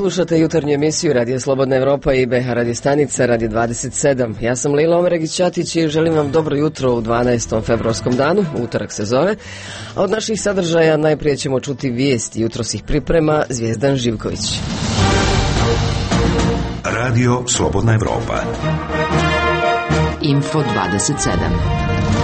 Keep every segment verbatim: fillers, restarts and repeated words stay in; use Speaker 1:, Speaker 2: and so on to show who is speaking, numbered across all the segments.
Speaker 1: Slušate jutarnju emisiju Radio Slobodna Evropa i B H radio stanica Radio dvadeset sedam. Ja sam Lila Omeregić-Ćatić i želim vam dobro jutro u dvanaestom februarskom danu, utorak se zove. A od naših sadržaja najprije ćemo čuti vijesti, jutros ih priprema Zvijezdan Živković.
Speaker 2: Radio Slobodna Evropa.
Speaker 3: Info dvadeset sedam.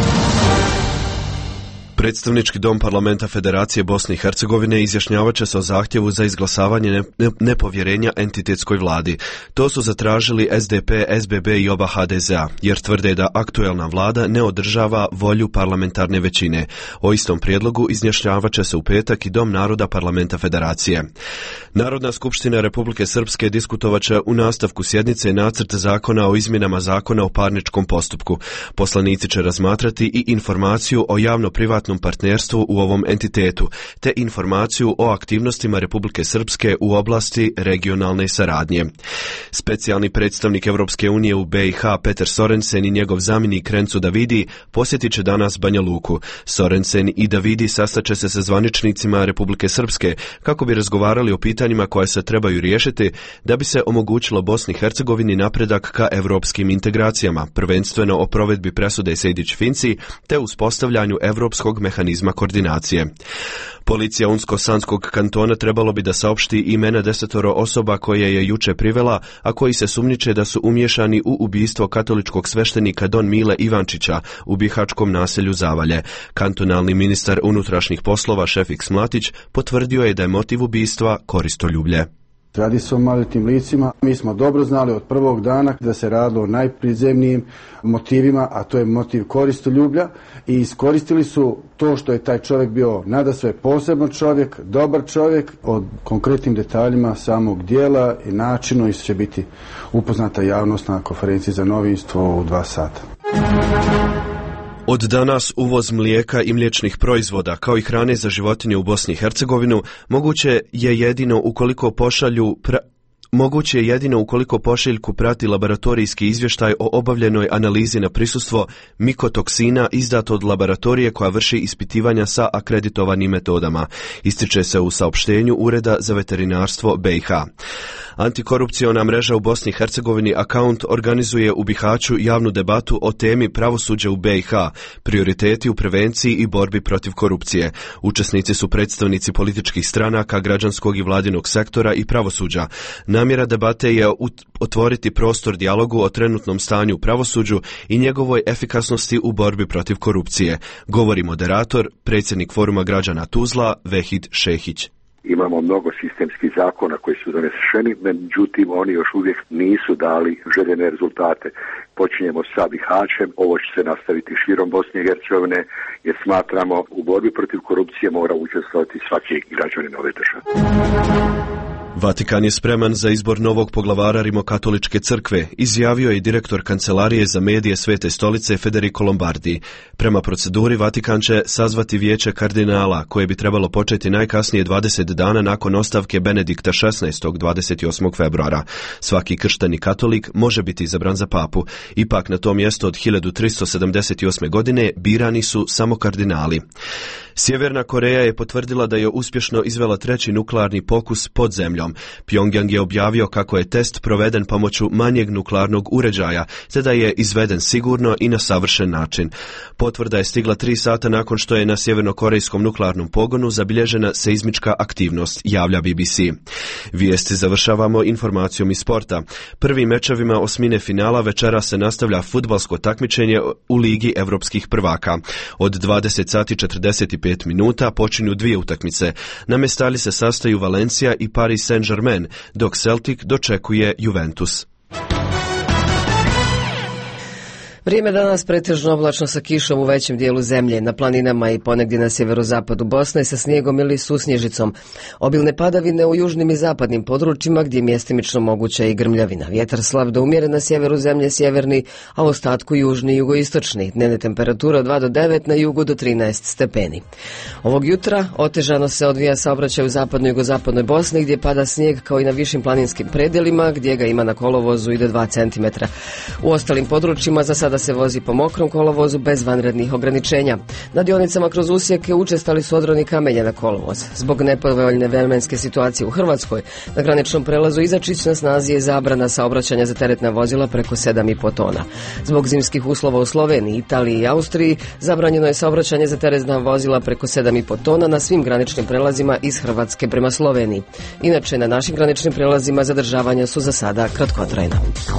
Speaker 4: Predstavnički dom parlamenta Federacije Bosne i Hercegovine izjašnjavat će se o zahtjevu za izglasavanje nepovjerenja entitetskoj vladi. To su zatražili S D P, S B B i oba H D Z A, jer tvrde da aktuelna vlada ne održava volju parlamentarne većine. O istom prijedlogu izjašnjavat će se u petak i Dom naroda parlamenta Federacije. Narodna skupština Republike Srpske diskutovat će u nastavku sjednice nacrt zakona o izmjenama zakona o parničkom postupku. Poslanici će razmatrati i informaciju o javno-privatnom partnerstvu u ovom entitetu, te informaciju o aktivnostima Republike Srpske u oblasti regionalne saradnje. Specijalni predstavnik Evropske unije u B i H Petar Sorensen i njegov zamjenik Renzo Davidi posjetit će danas Banja Luku. Sorensen i Davidi sastaće se sa zvaničnicima Republike Srpske kako bi razgovarali o pitanjima koja se trebaju riješiti da bi se omogućilo Bosni i Hercegovini napredak ka evropskim integracijama, prvenstveno o provedbi presude Sejdić-Finci te uspostavljanju evropskog mehanizma koordinacije. Policija Unsko-Sanskog kantona trebalo bi da saopšti imena desetoro osoba koje je juče privela, a koji se sumnjiče da su umiješani u ubistvo katoličkog sveštenika Don Mile Ivančića u bihačkom naselju Zavalje. Kantonalni ministar unutrašnjih poslova Šefik Smlatić potvrdio je da je motiv ubistva koristoljublje.
Speaker 5: Radi se o maloljetnim licima. Mi smo dobro znali od prvog dana da se radilo o najprizemnijim motivima, a to je motiv koristoljublja, i iskoristili su to što je taj čovjek bio nadasve poseban čovjek, dobar čovjek. O konkretnim detaljima samog dijela i načinu će biti upoznata javnost na konferenciji za novinstvo u dva sata.
Speaker 4: Od danas uvoz mlijeka i mliječnih proizvoda kao i hrane za životinje u Bosni i Hercegovinu moguće je jedino ukoliko pošalju pra... Moguće je jedino ukoliko pošiljku prati laboratorijski izvještaj o obavljenoj analizi na prisustvo mikotoksina izdat od laboratorije koja vrši ispitivanja sa akreditovanim metodama, ističe se u saopštenju Ureda za veterinarstvo B i H. Antikorupciona mreža u Bosni i Hercegovini Account organizuje u Bihaću javnu debatu o temi pravosuđa u B i H, prioriteti u prevenciji i borbi protiv korupcije. Učesnici su predstavnici političkih stranaka, građanskog i vladinog sektora i pravosuđa. Namjera debate je otvoriti prostor dijalogu o trenutnom stanju u pravosuđu i njegovoj efikasnosti u borbi protiv korupcije, govori moderator, predsjednik Foruma građana Tuzla, Vehid Šehić.
Speaker 6: Imamo mnogo sistemskih zakona koji su doneseni, međutim oni još uvijek nisu dali željene rezultate. Počinjemo sa Bihaćem, ovo će se nastaviti širom Bosne i Hercegovine, jer smatramo u borbi protiv korupcije mora učestvovati svaki građanin ove države.
Speaker 4: Vatikan je spreman za izbor novog poglavara Rimokatoličke crkve, izjavio je direktor Kancelarije za medije Svete stolice Federico Lombardi. Prema proceduri Vatikan će sazvati vijeće kardinala, koje bi trebalo početi najkasnije dvadeset dana nakon ostavke Benedikta šesnaestog dvadeset osmog februara. Svaki kršteni katolik može biti izabran za papu. Ipak na to mjesto od hiljadu tristo sedamdeset osme. godine birani su samo kardinali. Sjeverna Koreja je potvrdila da je uspješno izvela treći nuklearni pokus pod zemljom. Pjongjang je objavio kako je test proveden pomoću manjeg nuklearnog uređaja, te da je izveden sigurno i na savršen način. Potvrda je stigla tri sata nakon što je na sjevernokorejskom nuklearnom pogonu zabilježena seizmička aktivnost, javlja B B C. Vijesti završavamo informacijom iz sporta. Prvim mečevima osmine finala večera se nastavlja fudbalsko takmičenje u Ligi evropskih prvaka. Od dvadeset sati četrdeset pet minuta počinju dvije utakmice. Na Mestali se sastaju Valencija i Paris Saint-Germain, dok Celtic dočekuje Juventus.
Speaker 1: Vrijeme danas pretežno oblačno sa kišom u većem dijelu zemlje, na planinama i ponegdje na sjeverozapadu Bosne sa snijegom ili susnježicom. Obilne padavine u južnim i zapadnim područjima gdje je mjestimično moguća i grmljavina. Vjetar slab do umjeren na sjeveru zemlje sjeverni, a u ostatku južni i jugoistočni. Dnevne temperature od dva do devet, na jugu do trinaest stepeni. Ovog jutra otežano se odvija saobraćaj u zapadnoj i jugozapadnoj Bosni gdje pada snijeg kao i na višim planinskim predjelima gdje ga ima na kolovozu i do dva centimetra. U ostalim područjima za sad sada se vozi po mokrom kolovozu bez vanrednih ograničenja. Na dionicama kroz usjeke učestali su odroni kamenja na kolovoz. Zbog nepovoljne vremenske situacije u Hrvatskoj, na graničnom prelazu Izačić na snazi je zabrana saobraćanja za teretna vozila preko sedam i po tona. Zbog zimskih uslova u Sloveniji, Italiji i Austriji zabranjeno je saobraćanje za teretna vozila preko sedam i po tona na svim graničnim prelazima iz Hrvatske prema Sloveniji. Inače, na našim graničnim prelazima zadržavanja su za sada kratkotrajna.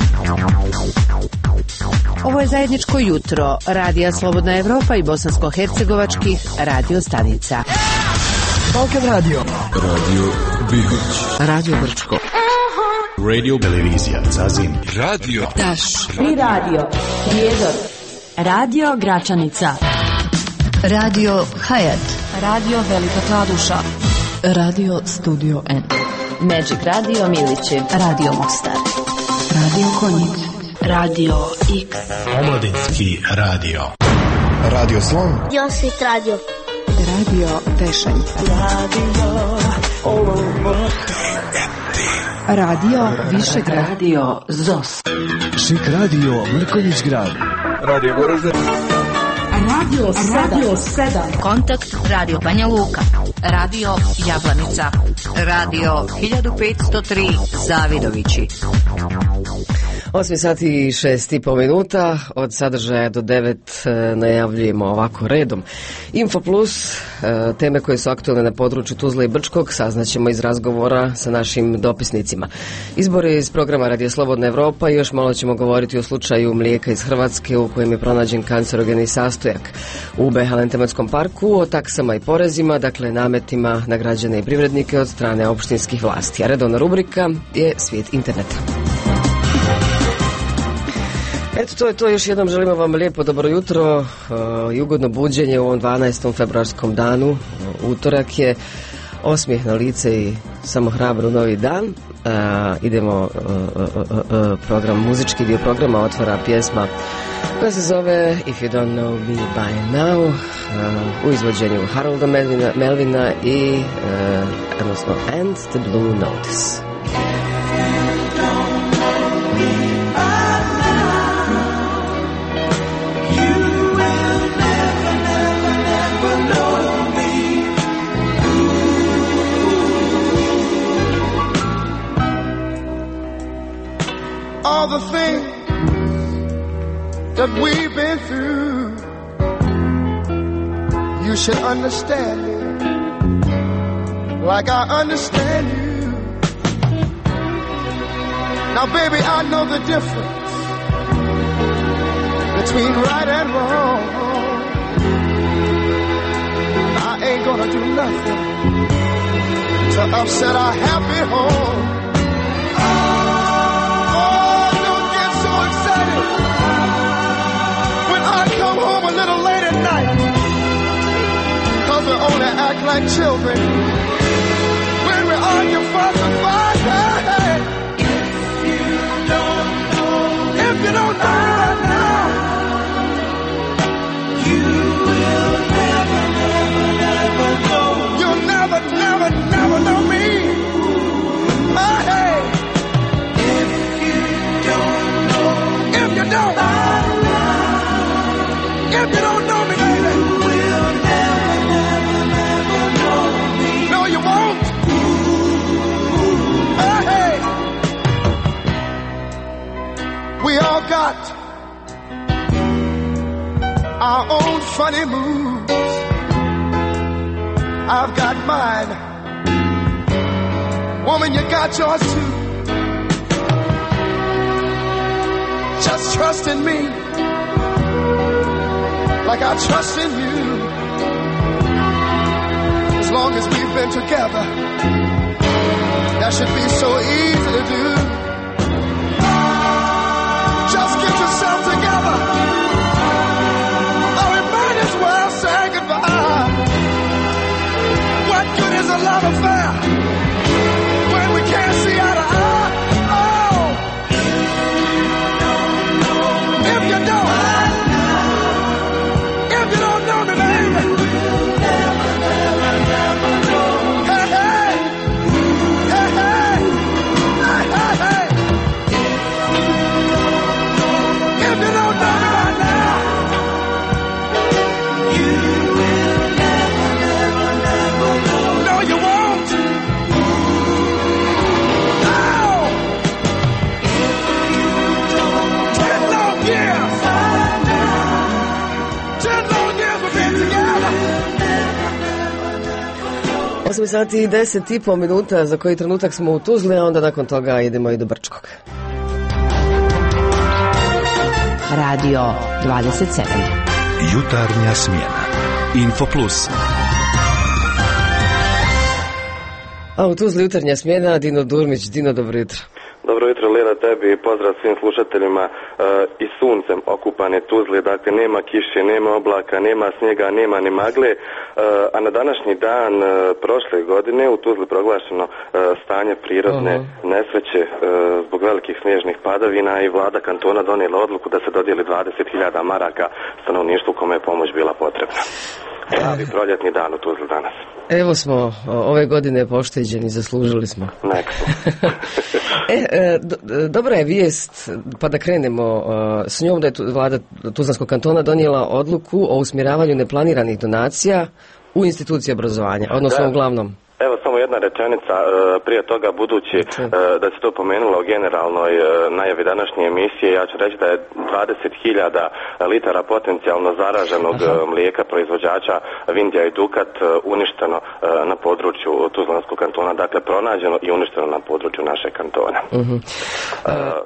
Speaker 3: Ovo je zajedničko jutro Radija Slobodna Evropa i bosansko-hercegovačkih radio stanica.
Speaker 7: Balkan Radio, Radio Bihać,
Speaker 1: Radio Brčko,
Speaker 7: Radio Televizija Zazin, Radio
Speaker 8: Taš, Pri Radio Prijedor, Radio Gračanica, Radio Hayat, Radio Velika Kladuša, Radio Studio N, Magic Radio Milići, Radio Mostar, Radio Konjic, Radio X,
Speaker 7: Omladinski radio, Radio Slon,
Speaker 9: Josit Radio,
Speaker 3: Radio Tešanj,
Speaker 8: Radio Olomouc,
Speaker 3: Radio Višegrad,
Speaker 8: Radio Zos,
Speaker 7: Šik Radio Mrkonjić Grad, Radio Goražde,
Speaker 8: Radio Radio sedam, Kontakt Radio Banja Luka, Radio Jablanica, Radio hiljadu petsto tri Zavidovići.
Speaker 1: osam sati i šest i po minuta, od sadržaja do devet najavljujemo ovako redom. Info Plus, teme koje su aktualne na području Tuzle i Brčkog, saznaćemo iz razgovora sa našim dopisnicima. Izbori iz programa Radio Slobodna Evropa i još malo ćemo govoriti o slučaju mlijeka iz Hrvatske u kojem je pronađen kancerogeni sastojak u Behalan tematskom parku, o taksama i porezima, dakle nametima na građane i privrednike od strane opštinskih vlasti. A redovna rubrika je Svijet interneta. Eto, to je to. Još jednom želimo vam lijepo dobro jutro uh, i ugodno buđenje u ovom dvanaestom februarskom danu. Uh, utorak je, osmijeh na lice i samo hrabro novi dan. Uh, idemo, uh, uh, uh, uh, program, muzički dio programa otvara pjesma koja se zove If You Don't Know Me By Now, uh, u izvođenju Harolda Melvina, Melvina i uh, odnosno And the Blue Notice.
Speaker 10: All the things that we've been through, you should understand me like I understand you. Now baby, I know the difference between right and wrong. I ain't gonna do nothing to upset our happy home. Come home a little late at night, 'cause we only act like children when we argue, fuss and fight. Hey, if you don't know, if you don't know now, you will never, never, never know. You'll never, never, never know me. Oh, hey, if you don't know, if you don't know. If you don't know me, baby, you will never, never, never know me. No, you won't. Hey, hey. We all got our own funny moves. I've got mine. Woman, you got yours too. Just trust in me, like I trust in you. As long as we've been together, that should be so easy to do. Just get yourself together, or we might as well say goodbye. What good is a love affair when we can't see eye to eye? Oh, if you don't, hey, hey, hey, hey, hey, hey.
Speaker 1: osam sati i deset i pol minuta, za koji trenutak smo u Tuzli, a onda nakon toga idemo i do Brčkog.
Speaker 3: Radio dvadeset sedam.
Speaker 2: Jutarnja smjena. Info Plus.
Speaker 1: A u Tuzli jutarnja smjena, Dino Durmić. Dino, dobro jutro.
Speaker 9: Dobro jutro, Lena, tebi i pozdrav svim slušateljima. E, i suncem okupane Tuzli, dakle nema kiše, nema oblaka, nema snijega, nema ni magle, e, a na današnji dan e, prošle godine u Tuzli proglašeno e, stanje prirodne uh-huh. nesreće e, zbog velikih snježnih padavina i vlada kantona donijela odluku da se dodijeli dvadeset hiljada maraka stanovništvu kome je pomoć bila potrebna. Pravi proljetni dan u Tuzli danas.
Speaker 1: Evo smo ove godine pošteđeni, zaslužili smo.
Speaker 9: Nek smo.
Speaker 1: e, do, dobra je vijest, pa da krenemo s njom, da je vlada Tuzlanskog kantona donijela odluku o usmjeravanju neplaniranih donacija u institucije obrazovanja, odnosno
Speaker 9: da.
Speaker 1: Uglavnom.
Speaker 9: Evo samo jedna rečenica prije toga, budući da se to pomenulo u generalnoj najavi današnje emisije, ja ću reći da je dvadeset hiljada litara potencijalno zaraženog Aha. mlijeka proizvođača Vindija i Dukat uništeno na području Tuzlanskog kantona, dakle pronađeno i uništeno na području našeg kantona. Uh-huh. Uh,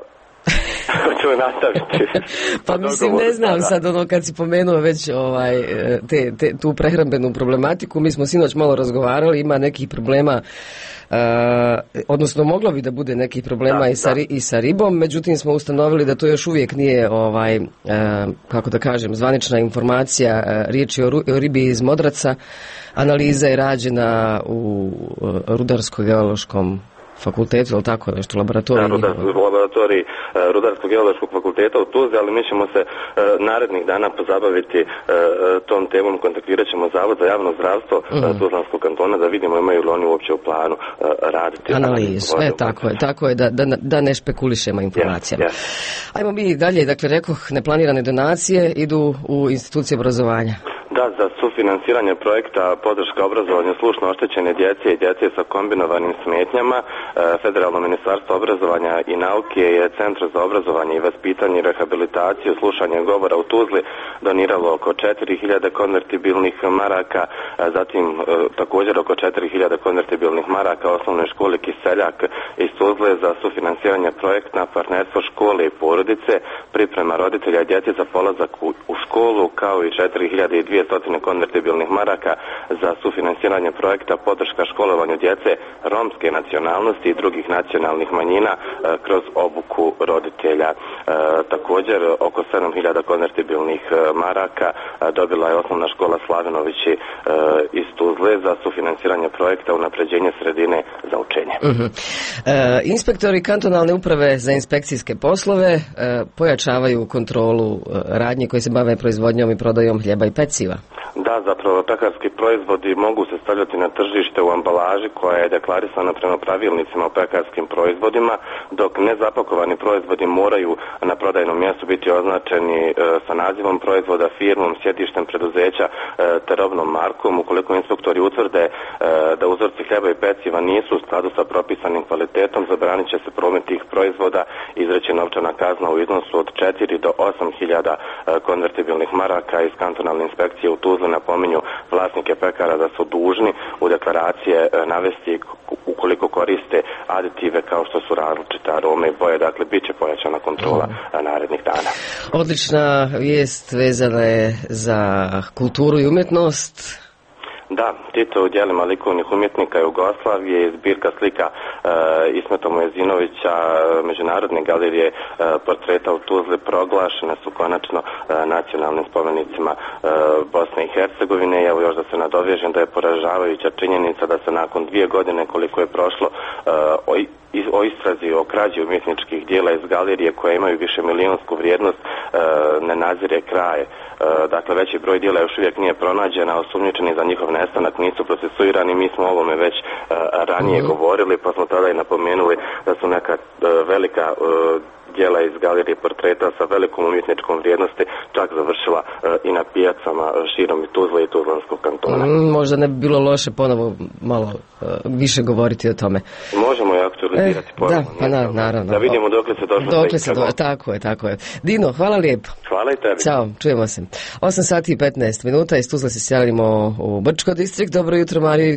Speaker 9: Hoćemo nastaviti.
Speaker 1: Pa mislim, ne znam sad ono kad si pomenuo već ovaj, te, te, tu prehrambenu problematiku, mi smo sinoć malo razgovarali, ima nekih problema, uh, odnosno moglo bi da bude nekih problema da, i, sa, i sa ribom, međutim smo ustanovili da to još uvijek nije, ovaj, uh, kako da kažem, zvanična informacija, uh, riječ je o, o ribi iz Modraca, analiza je rađena u uh, Rudarsko-geološkom fakultetu, ili tako nešto, laboratoriji?
Speaker 9: Da, laboratoriji Rudarsko-geološkog fakulteta u Tuzli, ali mi ćemo se e, narednih dana pozabaviti e, tom temom, kontaktirat ćemo Zavod za javno zdravstvo mm. Tuzlanskog kantona da vidimo imaju li oni uopće u planu e, raditi
Speaker 1: analizu. E, tako je, tako je, da, da, da ne špekulišemo informacijama. Yes, yes. Ajmo mi dalje, dakle, rekoh, neplanirane donacije idu u institucije obrazovanja.
Speaker 9: Da, za sufinansiranje projekta podrška obrazovanju slušno oštećene djece i djece sa kombinovanim smetnjama, Federalno ministarstvo obrazovanja i nauke je Centru za obrazovanje i vaspitanje i rehabilitaciju slušanje govora u Tuzli doniralo oko četiri hiljade konvertibilnih maraka, zatim također oko četiri hiljade konvertibilnih maraka osnovnoj školi Kiseljak iz Tuzle za sufinansiranje projekta partnerstvo škole i porodice, priprema roditelja i djece za polazak u, u školu, kao i četiri hiljade dvjesto konvertibilnih maraka za sufinansiranje projekta podrška školovanju djece romske nacionalnosti i drugih nacionalnih manjina e, kroz obuku roditelja. E, također oko sedam hiljada konvertibilnih e, maraka e, dobila je osnovna škola Slavinovići e, iz Tuzle za sufinansiranje projekta unapređenje sredine za učenje.
Speaker 1: Uh-huh. E, inspektori kantonalne uprave za inspekcijske poslove e, pojačavaju kontrolu e, radnji koji se bave proizvodnjom i prodajom hljeba i peciva.
Speaker 9: Da, zapravo pekarski proizvodi mogu se stavljati na tržište u ambalaži koja je deklarisana prema pravilnicima o pekarskim proizvodima, dok nezapakovani proizvodi moraju na prodajnom mjestu biti označeni e, sa nazivom proizvoda, firmom, sjedištem preduzeća e, te robnom markom. Ukoliko inspektori utvrde e, da uzorci hljeba i peciva nisu u skladu sa propisanim kvalitetom, zabranit će se promet tih proizvoda, izreći novčana kazna u iznosu od četiri do osam hiljada e, konvertibilnih maraka. Iz kantonalne inspekcije u Tuzli napominju vlasnike pekara da su dužni u deklaracije navesti ukoliko koriste aditive kao što su različite arome i boje, dakle bit će pojačana kontrola narednih dana.
Speaker 1: Odlična vijest vezana je za kulturu i umjetnost.
Speaker 9: Da, Tito u djelima likovnih umjetnika Jugoslavije i zbirka slika e, Ismeta Mojezinovića Međunarodne galerije e, portreta u Tuzli proglašene su konačno e, nacionalnim spomenicima e, Bosne i Hercegovine. I evo još da se nadovežem da je poražavajuća činjenica da se nakon dvije godine koliko je prošlo e, o, o istrazi o krađi umjetničkih dijela iz galerije koje imaju više milijunsku vrijednost e, ne nazire kraj. E, dakle, veći broj dijela još uvijek nije pronađen, a osumnjičeni za njihov nestanak nisu procesuirani. Mi smo o ovome već uh, ranije uh-huh. govorili, pa smo tada i napomenuli da su neka uh, velika uh, dijela iz galerije portreta sa velikom umjetničkom vrijednosti čak završila uh, i na pijacama uh, širom i Tuzle i Tuzlanskog kantona.
Speaker 1: Mm, možda ne bi bilo loše ponovo malo uh, više govoriti o tome.
Speaker 9: Možemo i aktualizirati
Speaker 1: eh, ponovno. Da, pa na, naravno.
Speaker 9: Da vidimo dokle se došlo.
Speaker 1: Dokle se došlo, tako je, tako je. Dino, hvala lijepo.
Speaker 9: Hvala i tebi.
Speaker 1: Ćao, čujemo se. osam sati i petnaest minuta, iz Tuzla se sjalimo u Brčko distrikt. Dobro jutro, Mariju Jukiću.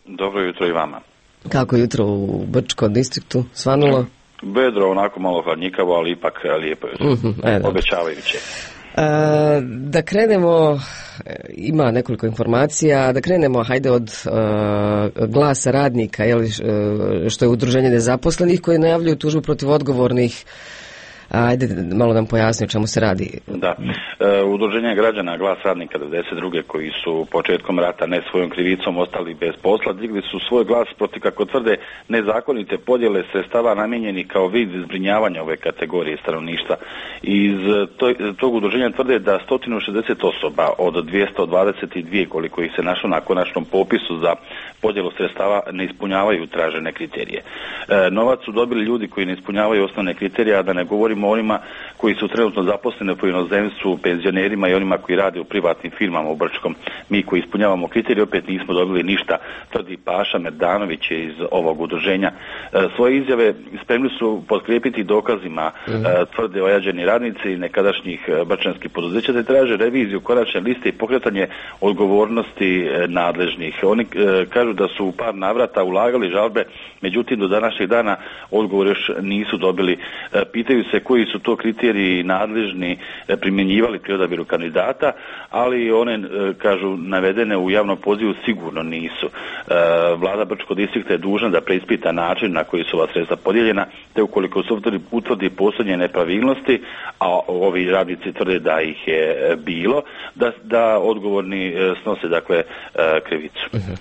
Speaker 11: Dobro jutro i vama.
Speaker 1: Kako jutro u Brčkom distriktu svanulo?
Speaker 11: Vedro, onako malo hladnjikavo, ali ipak lijepo je,
Speaker 1: uh-huh, e,
Speaker 11: obećavajuće.
Speaker 1: E, da krenemo, ima nekoliko informacija, da krenemo, hajde od uh, Glasa radnika, jeli, što je udruženje nezaposlenih koje najavljuju tužbu protiv odgovornih. Ajde, malo nam pojasni o čemu se radi.
Speaker 11: Da, e, udruženje građana Glas radnika devedeset druge koji su početkom rata ne svojom krivicom ostali bez posla, digli su svoj glas protiv, kako tvrde, nezakonite podjele sredstava namijenjeni kao vid zbrinjavanja ove kategorije stanovništva. Iz to, tog udruženja tvrde da sto šezdeset osoba od dvjesto dvadeset dvije koliko ih se našlo na konačnom popisu za podjelu sredstava ne ispunjavaju tražene kriterije. E, novac su dobili ljudi koji ne ispunjavaju osnovne kriterije, a da ne govorimo o onima koji su trenutno zaposleni po inozemstvu, penzionerima i onima koji rade u privatnim firmama u Brčkom. Mi koji ispunjavamo kriterije opet nismo dobili ništa, tvrdi Paša Merdanović iz ovog udruženja. E, svoje izjave spremni su potkrijepiti dokazima, mm. e, tvrde ojađeni radnici nekadašnjih brčanskih poduzeća, te traže reviziju konačne liste i pokretanje odgovornosti e, nadležnih. Oni e, kažu da su u par navrata ulagali žalbe, međutim do današnjeg dana odgovor još nisu dobili. E, pitaju se koji su to kriteriji nadležni e, primjenjivali pri odabiru kandidata, ali one, e, kažu, navedene u javnom pozivu sigurno nisu. E, Vlada Brčkog distrikta je dužna da preispita način na koji su ova sredstva podijeljena, te ukoliko se utvrdi, utvrdi postojanje nepravilnosti, a ovi radnici tvrde da ih je bilo, da, da odgovorni e, snose, dakle, e, krivicu.
Speaker 1: Uh-huh.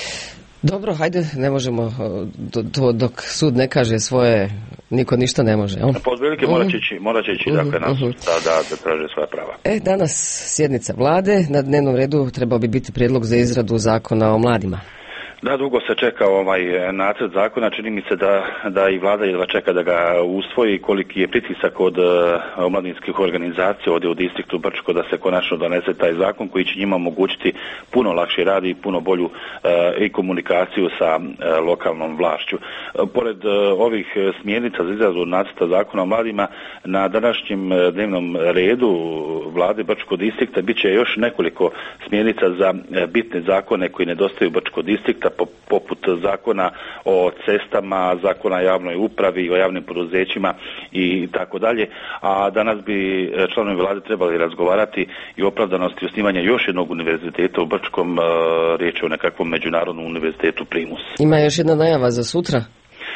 Speaker 1: Dobro, hajde, ne možemo, do, do, dok sud ne kaže svoje, niko ništa ne može.
Speaker 11: Pod velike morat će ići, morat će ići uh-huh, dakle, nas, uh-huh. da, da, da traže svoja prava.
Speaker 1: E, danas sjednica vlade, na dnevnom redu trebao bi biti prijedlog za izradu zakona o mladima.
Speaker 11: Da, dugo se čeka ovaj nacrt zakona, čini mi se da, da i vlada jedva čeka da ga usvoji, koliki je pritisak od uh, omladinskih organizacija ovdje u distriktu Brčko da se konačno donese taj zakon koji će njima omogućiti puno lakši rad i puno bolju uh, i komunikaciju sa uh, lokalnom vlašću. Uh, pored uh, ovih smjernica za izradu nacrta zakona o mladima, na današnjem uh, dnevnom redu vlade Brčkog distrikta bit će još nekoliko smjernica za uh, bitne zakone koji nedostaju Brčkog distrikta, poput zakona o cestama, zakona o javnoj upravi, o javnim poduzećima i tako dalje. A danas bi članovi vlade trebali razgovarati i o opravdanosti osnivanja još jednog univerziteta u Brčkom, riječ je o nekakvom međunarodnom univerzitetu Primus.
Speaker 1: Ima još jedna najava za sutra?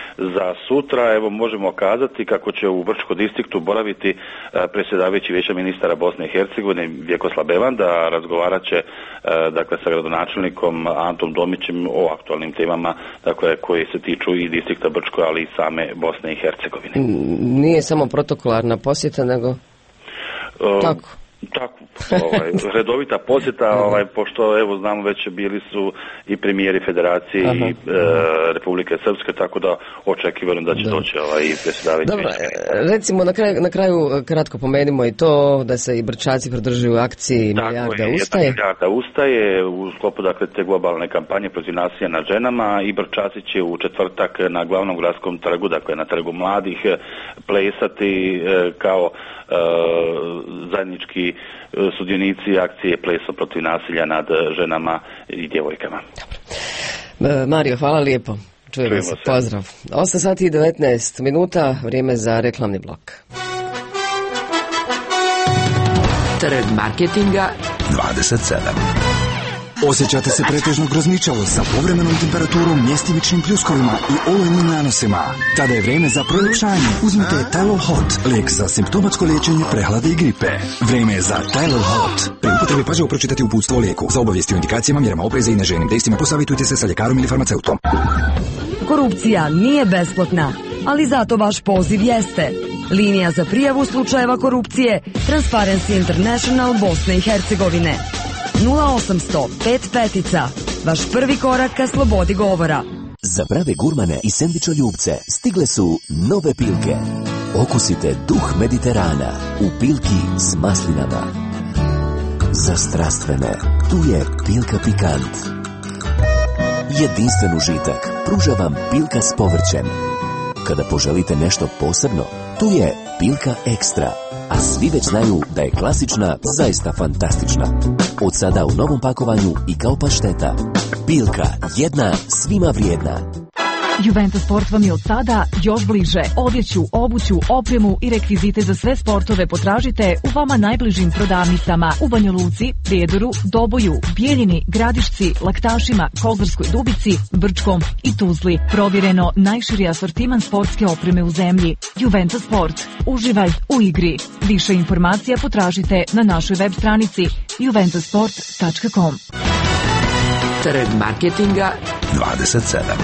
Speaker 11: Za sutra, evo, možemo kazati kako će u Brčkom distriktu boraviti predsjedavajući Vijeća ministara Bosne i Hercegovine Vjekoslav Bevanda, razgovarat će dakle sa gradonačelnikom Antom Domićem o aktualnim temama, dakle, koje se tiču i distrikta Brčko, ali i same Bosne i Hercegovine.
Speaker 1: Nije samo protokolarna posjeta, nego uh, tako.
Speaker 11: Tako, ovaj, redovita posjeta, ovaj, pošto evo znamo već bili su i premijeri Federacije Aha. i e, Republike Srpske, tako da očekivano da će Dobro. doći ovaj, predsjedavajući.
Speaker 1: Dobro, recimo na kraju, na kraju kratko pomenimo i to da se i Brčaci pridržuju akciji Milijarda ustaje.
Speaker 11: Milijarda ustaje u sklopu, dakle, te globalne kampanje protiv nasilja nad ženama i Brčaci će u četvrtak na glavnom gradskom trgu, dakle na trgu mladih, plesati e, kao e, zajednički sudionici akcije Pleso protiv nasilja nad ženama i djevojkama.
Speaker 1: Dobro. Mario, hvala lijepo. Čujemo, Čujemo se. se. Pozdrav. osam sati i devetnaest minuta, vrijeme za reklamni blok.
Speaker 3: Trg marketinga
Speaker 2: dvadeset sedam.
Speaker 7: Osjećate se pretežno grozničavo sa povremenom temperaturom, mjestimičnim pljuskovima i olujnim nanosima? Tada je vrijeme za proljepšanje. Uzmite Tylor Hot, lijek za simptomatsko liječenje prehlade i gripe. Vrijeme je za Tylor Hot. Pri upotrebi pažljivo pročitati uputstvo o lijeku. Za obavijesti o indikacijama, mjerama opreza i neželjenim dejstvima posavitujte se sa ljekarom ili farmaceutom.
Speaker 12: Korupcija nije besplatna, ali zato vaš poziv jeste. Linija za prijavu slučajeva korupcije Transparency International Bosne i Hercegovine. nula osamsto pet petica, vaš prvi korak ka slobodi govora.
Speaker 13: Za prave gurmane i sendvičoljubce stigle su nove pilke. Okusite duh Mediterana u pilki s maslinama. Za strastvene, tu je Pilka Pikant. Jedinstven užitak pruža vam pilka s povrćem. Kada poželite nešto posebno, tu je Pilka Ekstra. A svi već znaju da je klasična zaista fantastična. Od sada u novom pakovanju i kao pašteta. Bilka, jedna svima vrijedna.
Speaker 14: Juventus Sport vam je od sada još bliže. Odjeću, obuću, opremu i rekvizite za sve sportove potražite u vama najbližim prodavnicama u Banja Luci, Prijedoru, Doboju, Bijeljini, Gradišci, Laktašima, Kozarskoj Dubici, Brčkom i Tuzli. Provjereno najširi asortiman sportske opreme u zemlji. Juventus Sport. Uživaj u igri. Više informacija potražite na našoj web stranici juventus sport tačka com.
Speaker 3: Trg marketinga
Speaker 2: dvadeset sedam.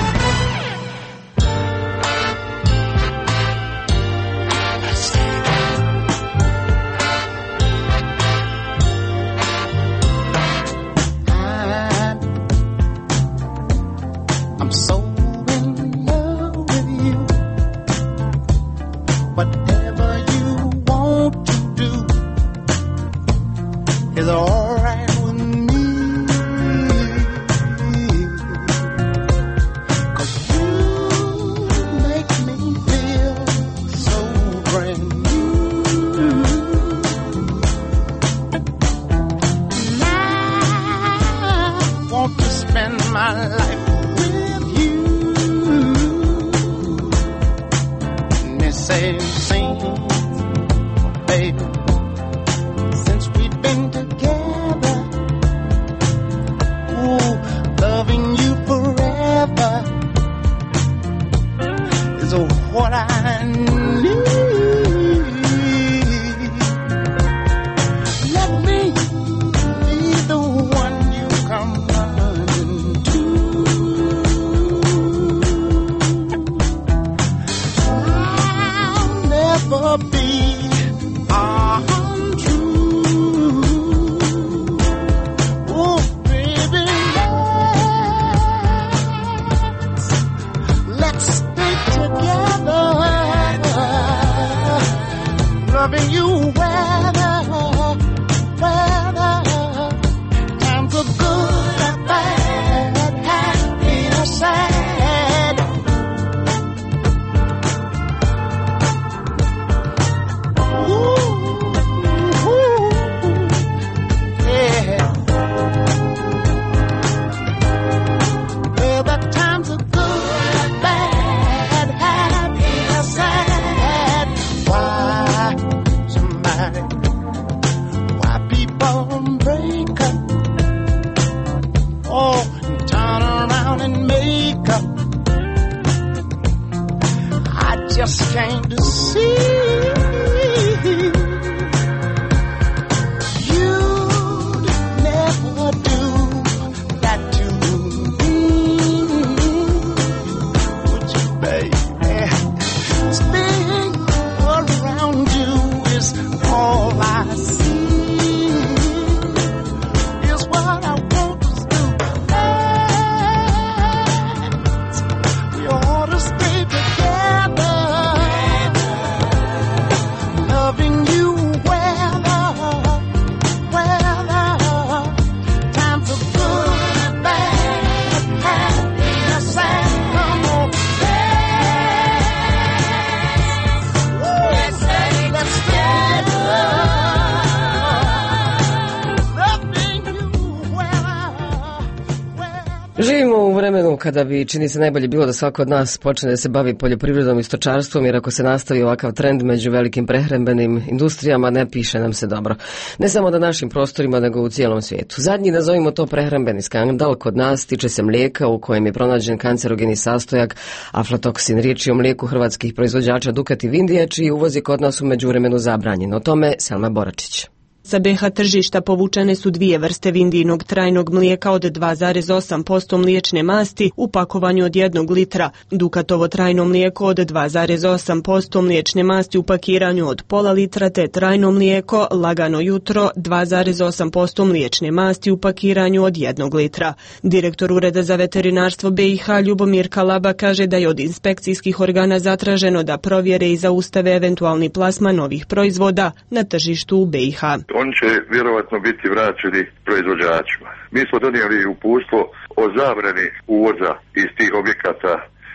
Speaker 1: Živimo u vremenu kada bi, čini se, najbolje bilo da svako od nas počne da se bavi poljoprivredom i stočarstvom, jer ako se nastavi ovakav trend među velikim prehrambenim industrijama, ne piše nam se dobro. Ne samo na našim prostorima, nego u cijelom svijetu. Zadnji, nazovimo to prehrambeni skandal, kod nas tiče se mlijeka u kojem je pronađen kancerogeni sastojak aflatoksin. Riječ je o mlijeku hrvatskih proizvođača Dukat i Vindija, čiji uvoz je kod nas u međuvremenu zabranjen. O tome Selma Boračić.
Speaker 15: Sa be ha tržišta povučene su dvije vrste Vindijinog trajnog mlijeka od dva zarez osam posto mliječne masti u pakovanju od jednog litra, Dukatovo trajno mlijeko od dva zarez osam posto mliječne masti u pakiranju od pola litra, te trajno mlijeko Lagano jutro dva zarez osam posto mliječne masti u pakiranju od jednog litra. Direktor Ureda za veterinarstvo be i ha Ljubomir Kalaba kaže da je od inspekcijskih organa zatraženo da provjere i zaustave eventualni plasman novih proizvoda na tržištu u be i ha.
Speaker 16: Oni će vjerovatno biti vraćeni proizvođačima. Mi smo donijeli uputstvo o zabrani uvoza iz tih objekata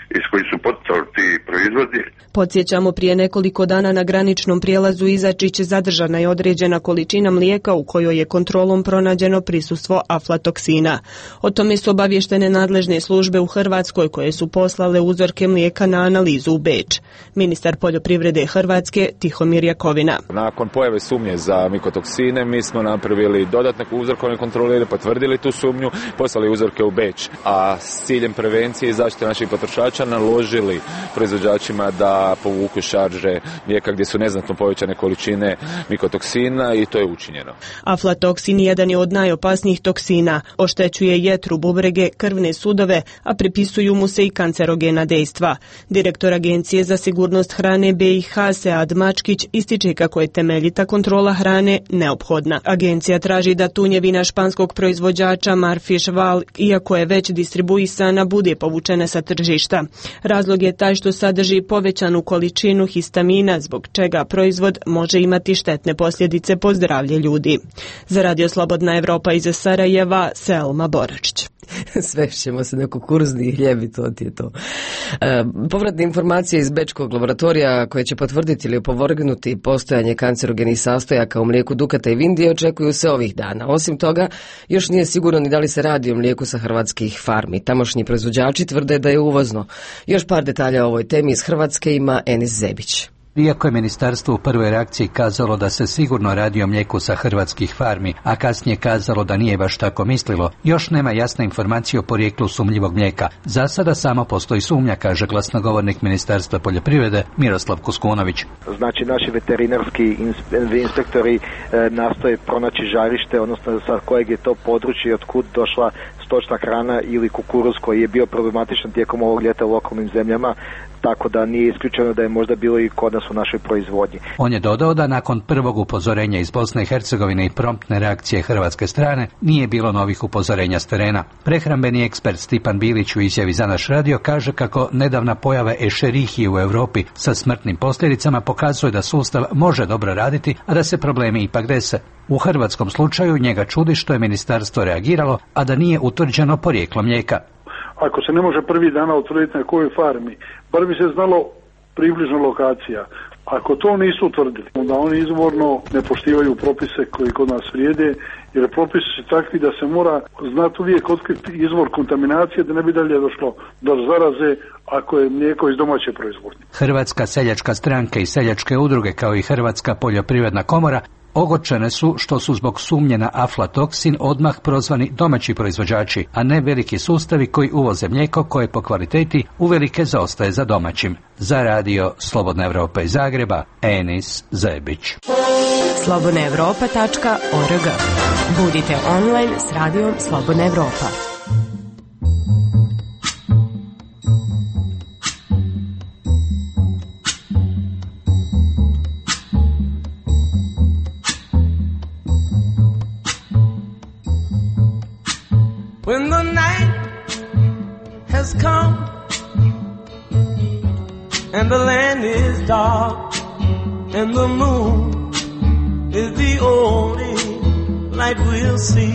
Speaker 16: iz kojih su poticali ti proizvodi.
Speaker 15: Podsjećamo, prije nekoliko dana na graničnom prijelazu Izačić zadržana je određena količina mlijeka u kojoj je kontrolom pronađeno prisustvo aflatoksina. O tome su obavještene nadležne službe u Hrvatskoj koje su poslale uzorke mlijeka na analizu u Beč. Ministar poljoprivrede Hrvatske Tihomir Jakovina.
Speaker 17: Nakon pojave sumnje za mikotoksine mi smo napravili dodatne uzorkovne kontrole, potvrdili tu sumnju, poslali uzorke u Beč, a s ciljem prevencije i zaštite naših potrošača naložili proizvođačima da povuku šarže mlijeka gdje su neznatno povećane količine mikotoksina i to je učinjeno.
Speaker 15: Aflatoksin jedan je od najopasnijih toksina, oštećuje jetru, bubrege, krvne sudove, a pripisuju mu se i kancerogena dejstva. Direktor Agencije za sigurnost hrane B i H Sead Mačkić ističe kako je temeljita kontrola hrane neophodna. Agencija traži da tunjevina španskog proizvođača Marfiš Val, iako je već distribuisana, bude povučena sa tržišta. Razlog je taj što sadrži povećanu količinu histamina, zbog čega proizvod može imati štetne posljedice po zdravlje ljudi. Za Radio Slobodna Evropa iz Sarajeva, Selma Boračić.
Speaker 1: Svešćemo se na kukuruzni hljeb i to ti je to. E, povratne informacije iz Bečkog laboratorija koje će potvrditi ili opovrgnuti postojanje kancerogenih sastojaka u mlijeku Dukata i Vindije očekuju se ovih dana. Osim toga, još nije sigurno ni da li se radi o mlijeku sa hrvatskih farmi. Tamošnji proizvođači tvrde da je uvozno. Još par detalja o ovoj temi iz Hrvatske ima Enis Zebić.
Speaker 18: Iako je ministarstvo u prvoj reakciji kazalo da se sigurno radi o mlijeku sa hrvatskih farmi, a kasnije kazalo da nije baš tako mislilo, još nema jasne informacije o porijeklu sumnjivog mlijeka. Za sada samo postoji sumnja, kaže glasnogovornik Ministarstva poljoprivrede Miroslav Kuskunović.
Speaker 19: Znači, naši veterinarski inspektori e, nastoje pronaći žarište, odnosno sa kojeg je to područje i otkud došla stočna hrana ili kukuruz koji je bio problematičan tijekom ovog ljeta u lokalnim zemljama, tako da nije isključeno da je možda bilo i kod nas u našoj proizvodnji.
Speaker 18: On je dodao da nakon prvog upozorenja iz Bosne i Hercegovine i promptne reakcije hrvatske strane nije bilo novih upozorenja s terena. Prehrambeni ekspert Stipan Bilić u izjavi za naš radio kaže kako nedavna pojava ešerihije u Europi sa smrtnim posljedicama pokazuje da sustav može dobro raditi, a da se problemi ipak dese. U hrvatskom slučaju njega čudi što je ministarstvo reagiralo, a da nije utvrđeno porijeklo mlijeka.
Speaker 20: Ako se ne može prvi dana utvrditi na kojoj farmi, bar bi se znalo približno lokacija. Ako to nisu utvrdili, onda oni izvorno ne poštivaju propise koji kod nas vrijede, jer propisi su takvi da se mora znati uvijek otkriti izvor kontaminacije da ne bi dalje došlo do zaraze ako je mlijeko iz domaće proizvodnje.
Speaker 18: Hrvatska seljačka stranka i seljačke udruge kao i Hrvatska poljoprivredna komora ogorčene su što su zbog sumnje na aflatoksin odmah prozvani domaći proizvođači, a ne veliki sustavi koji uvoze mlijeko koje po kvaliteti uvelike zaostaje za domaćim. Za radio Slobodna Evropa iz Zagreba, Enis Zebić.
Speaker 15: slobodna evropa tačka org. Budite online s radijom Slobodna Evropa.
Speaker 21: When the night has come and the land is dark and the moon is the only light we'll see.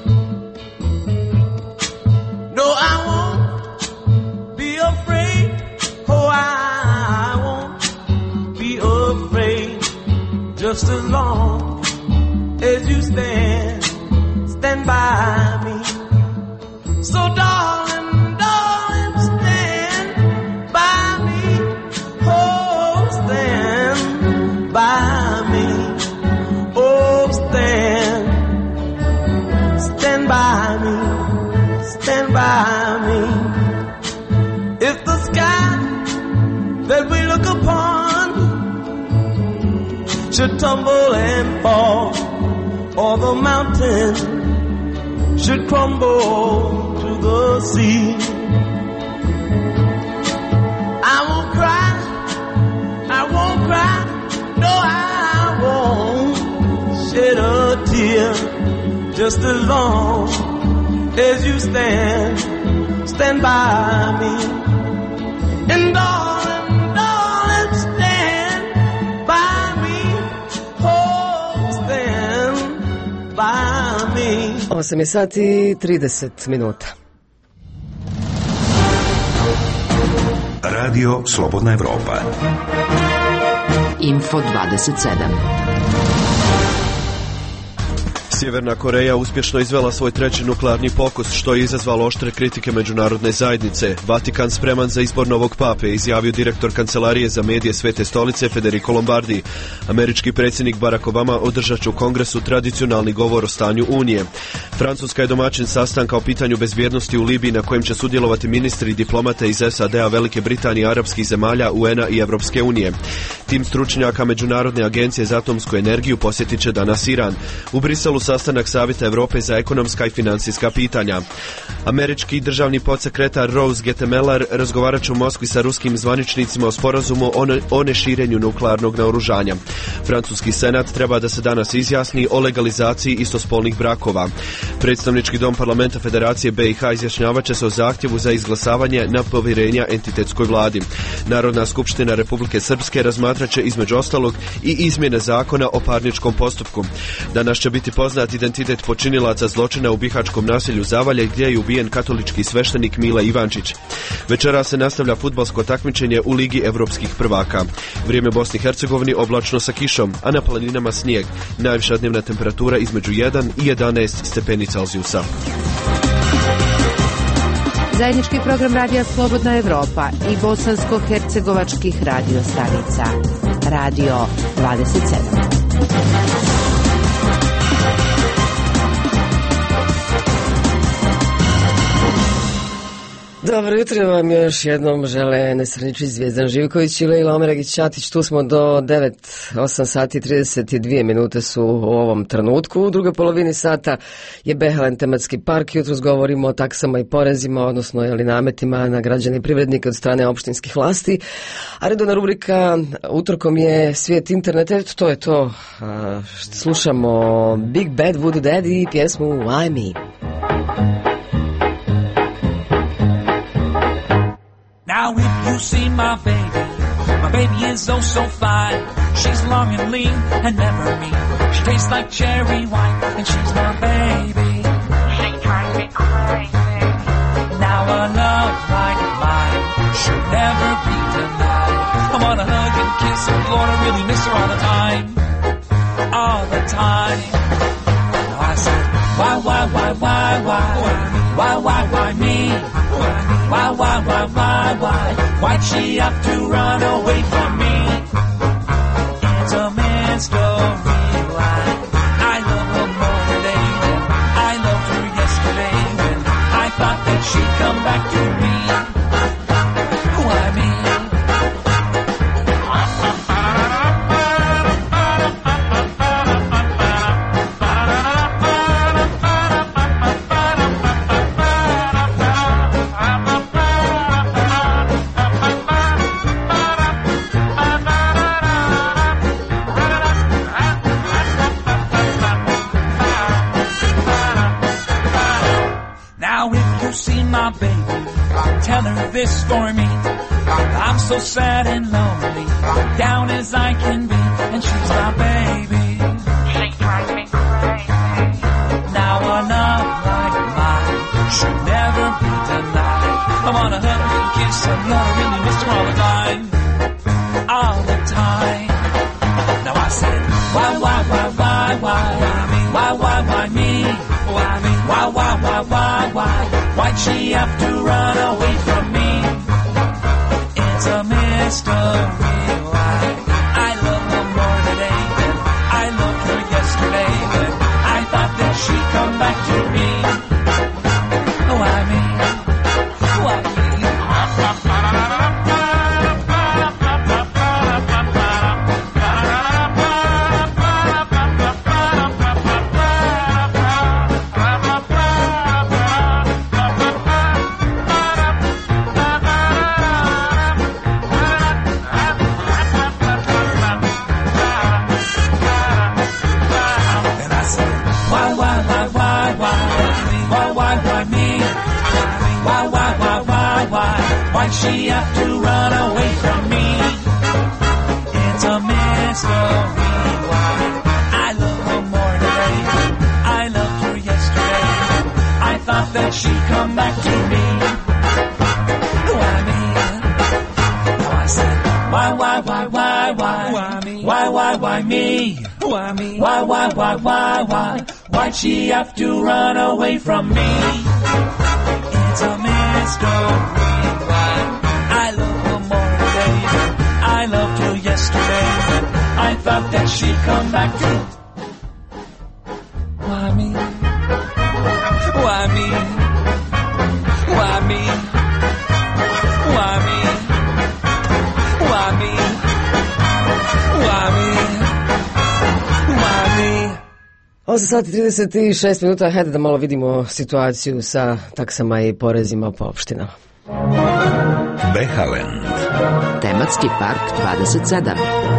Speaker 21: No, I won't be afraid. Oh, I won't be afraid. Just as long as you stand, stand by me. So darling, darling, stand by me. Oh, stand by me. Oh, stand, stand by me, stand by me. If the sky that we look upon should tumble and fall, or the mountain should crumble the sea, I won't cry, I won't cry, no, I won't shed a tear. Just as long as you stand, stand by me. And darling, darling, stand by me. Oh, stand by me.
Speaker 1: osam je sati i trideset minuta.
Speaker 2: Radio Slobodna Evropa.
Speaker 3: Info dvadeset sedam.
Speaker 4: Sjeverna Koreja uspješno izvela svoj treći nuklearni pokus, što je izazvalo oštre kritike međunarodne zajednice. Vatikan spreman za izbor novog pape, izjavio direktor Kancelarije za medije Svete stolice Federico Lombardi. Američki predsjednik Barack Obama održat će u Kongresu tradicionalni govor o stanju Unije. Francuska je domaćin sastanka o pitanju bezbjednosti u Libiji, na kojem će sudjelovati ministri i diplomate iz S A D-a, Velike Britanije, arapskih zemalja, U N-a i Evropske unije. Tim stručnjaka Međunarodne agencije za atomsku energiju posjetit će danas Iran. U Briselu sastanak Savjeta Europe za ekonomska i financijska pitanja. Američki državni podsekretar Rose Gettemeller razgovarat će u Moskvi sa ruskim zvaničnicima o sporazumu o, ne, o neširenju nuklearnog naoružanja. Francuski senat treba da se danas izjasni o legalizaciji istospolnih brakova. Predstavnički dom parlamenta Federacije B i H izjašnjavat će se o zahtjevu za izglasavanje nepovjerenja entitetskoj vladi. Narodna skupština Republike Srpske razmatrat će između ostalog i izmjene zakona o parničkom postupku. Danas će biti poznat identitet počinilaca zločina u bihačkom naselju Zavalje, gdje je ubijen katolički sveštenik Mile Ivančić. Večera se nastavlja fudbalsko takmičenje u Ligi evropskih prvaka. Vrijeme Bosni i Hercegovini oblačno sa kišom, a na planinama snijeg. Najviša dnevna temperatura između jedan i jedanaest stepeni Celzijusa.
Speaker 3: Zajednički program Radija Slobodna Evropa i bosansko-hercegovačkih radio stanica. Radio dvadeset sedam.
Speaker 1: Dobro jutro vam još jednom žele Nesrničić, Zvijezdan Živković i Lejla Omeragić-Ćatić. Tu smo do devet, osam sati i trideset dvije minute su u ovom trenutku. U drugoj polovini sata je Behelen tematski park. Jutros govorimo o taksama i porezima, odnosno jeli, nametima na građane i privrednike od strane opštinskih vlasti. A redovna rubrika utorkom je Svijet interneta. Eto, to je to. Slušamo Big Bad Voodoo Daddy i pjesmu Why Me.
Speaker 5: Now if you see my baby, my baby is oh so fine. She's long and lean and never mean. She tastes like cherry wine and she's my baby. She drives me crazy. Now a love like mine should never be denied. I wanna hug and kiss her, Lord, I really miss her all the time. All the time. Now I said, why, why, why, why, why? Why, why, why me? Why, why, why, why, why? Why'd she have to run away from me? It's a mystery why I love her more today than I loved her yesterday when I thought that she'd come back to me. Why me? My baby, tell her this for me. I'm so sad and lonely, down as I can be, and she's my baby. She drives me crazy. Now a love like mine should never be denied. I wanna hug her and kiss her, Lord, I really miss her all the time, all the time. Now I said, why, why, why, why, why, why, why, why me? Why me? Why, why, why, why, why? Why'd she have to run away from me? It's a mystery why I love her more today than I loved her yesterday when I thought that she'd come back to me. Why me? Why me? Why'd she have to run away from me? It's a mystery why I love her more today than I loved her yesterday. I thought that she'd come back to me. Why me? Why me? Why me? Why, why, why, why, why? Why'd she have to run away from me? It's a mystery. I love her more today. I loved her yesterday. I thought that she'd come back to. Why me? Why me? Why me? Why me? Why me? Why me? Why me?
Speaker 1: osam sati i trideset šest minuta, hajde da malo vidimo situaciju sa taksama i porezima po opštinama.
Speaker 2: Behaland.
Speaker 3: Tematski park dvadeset sedam.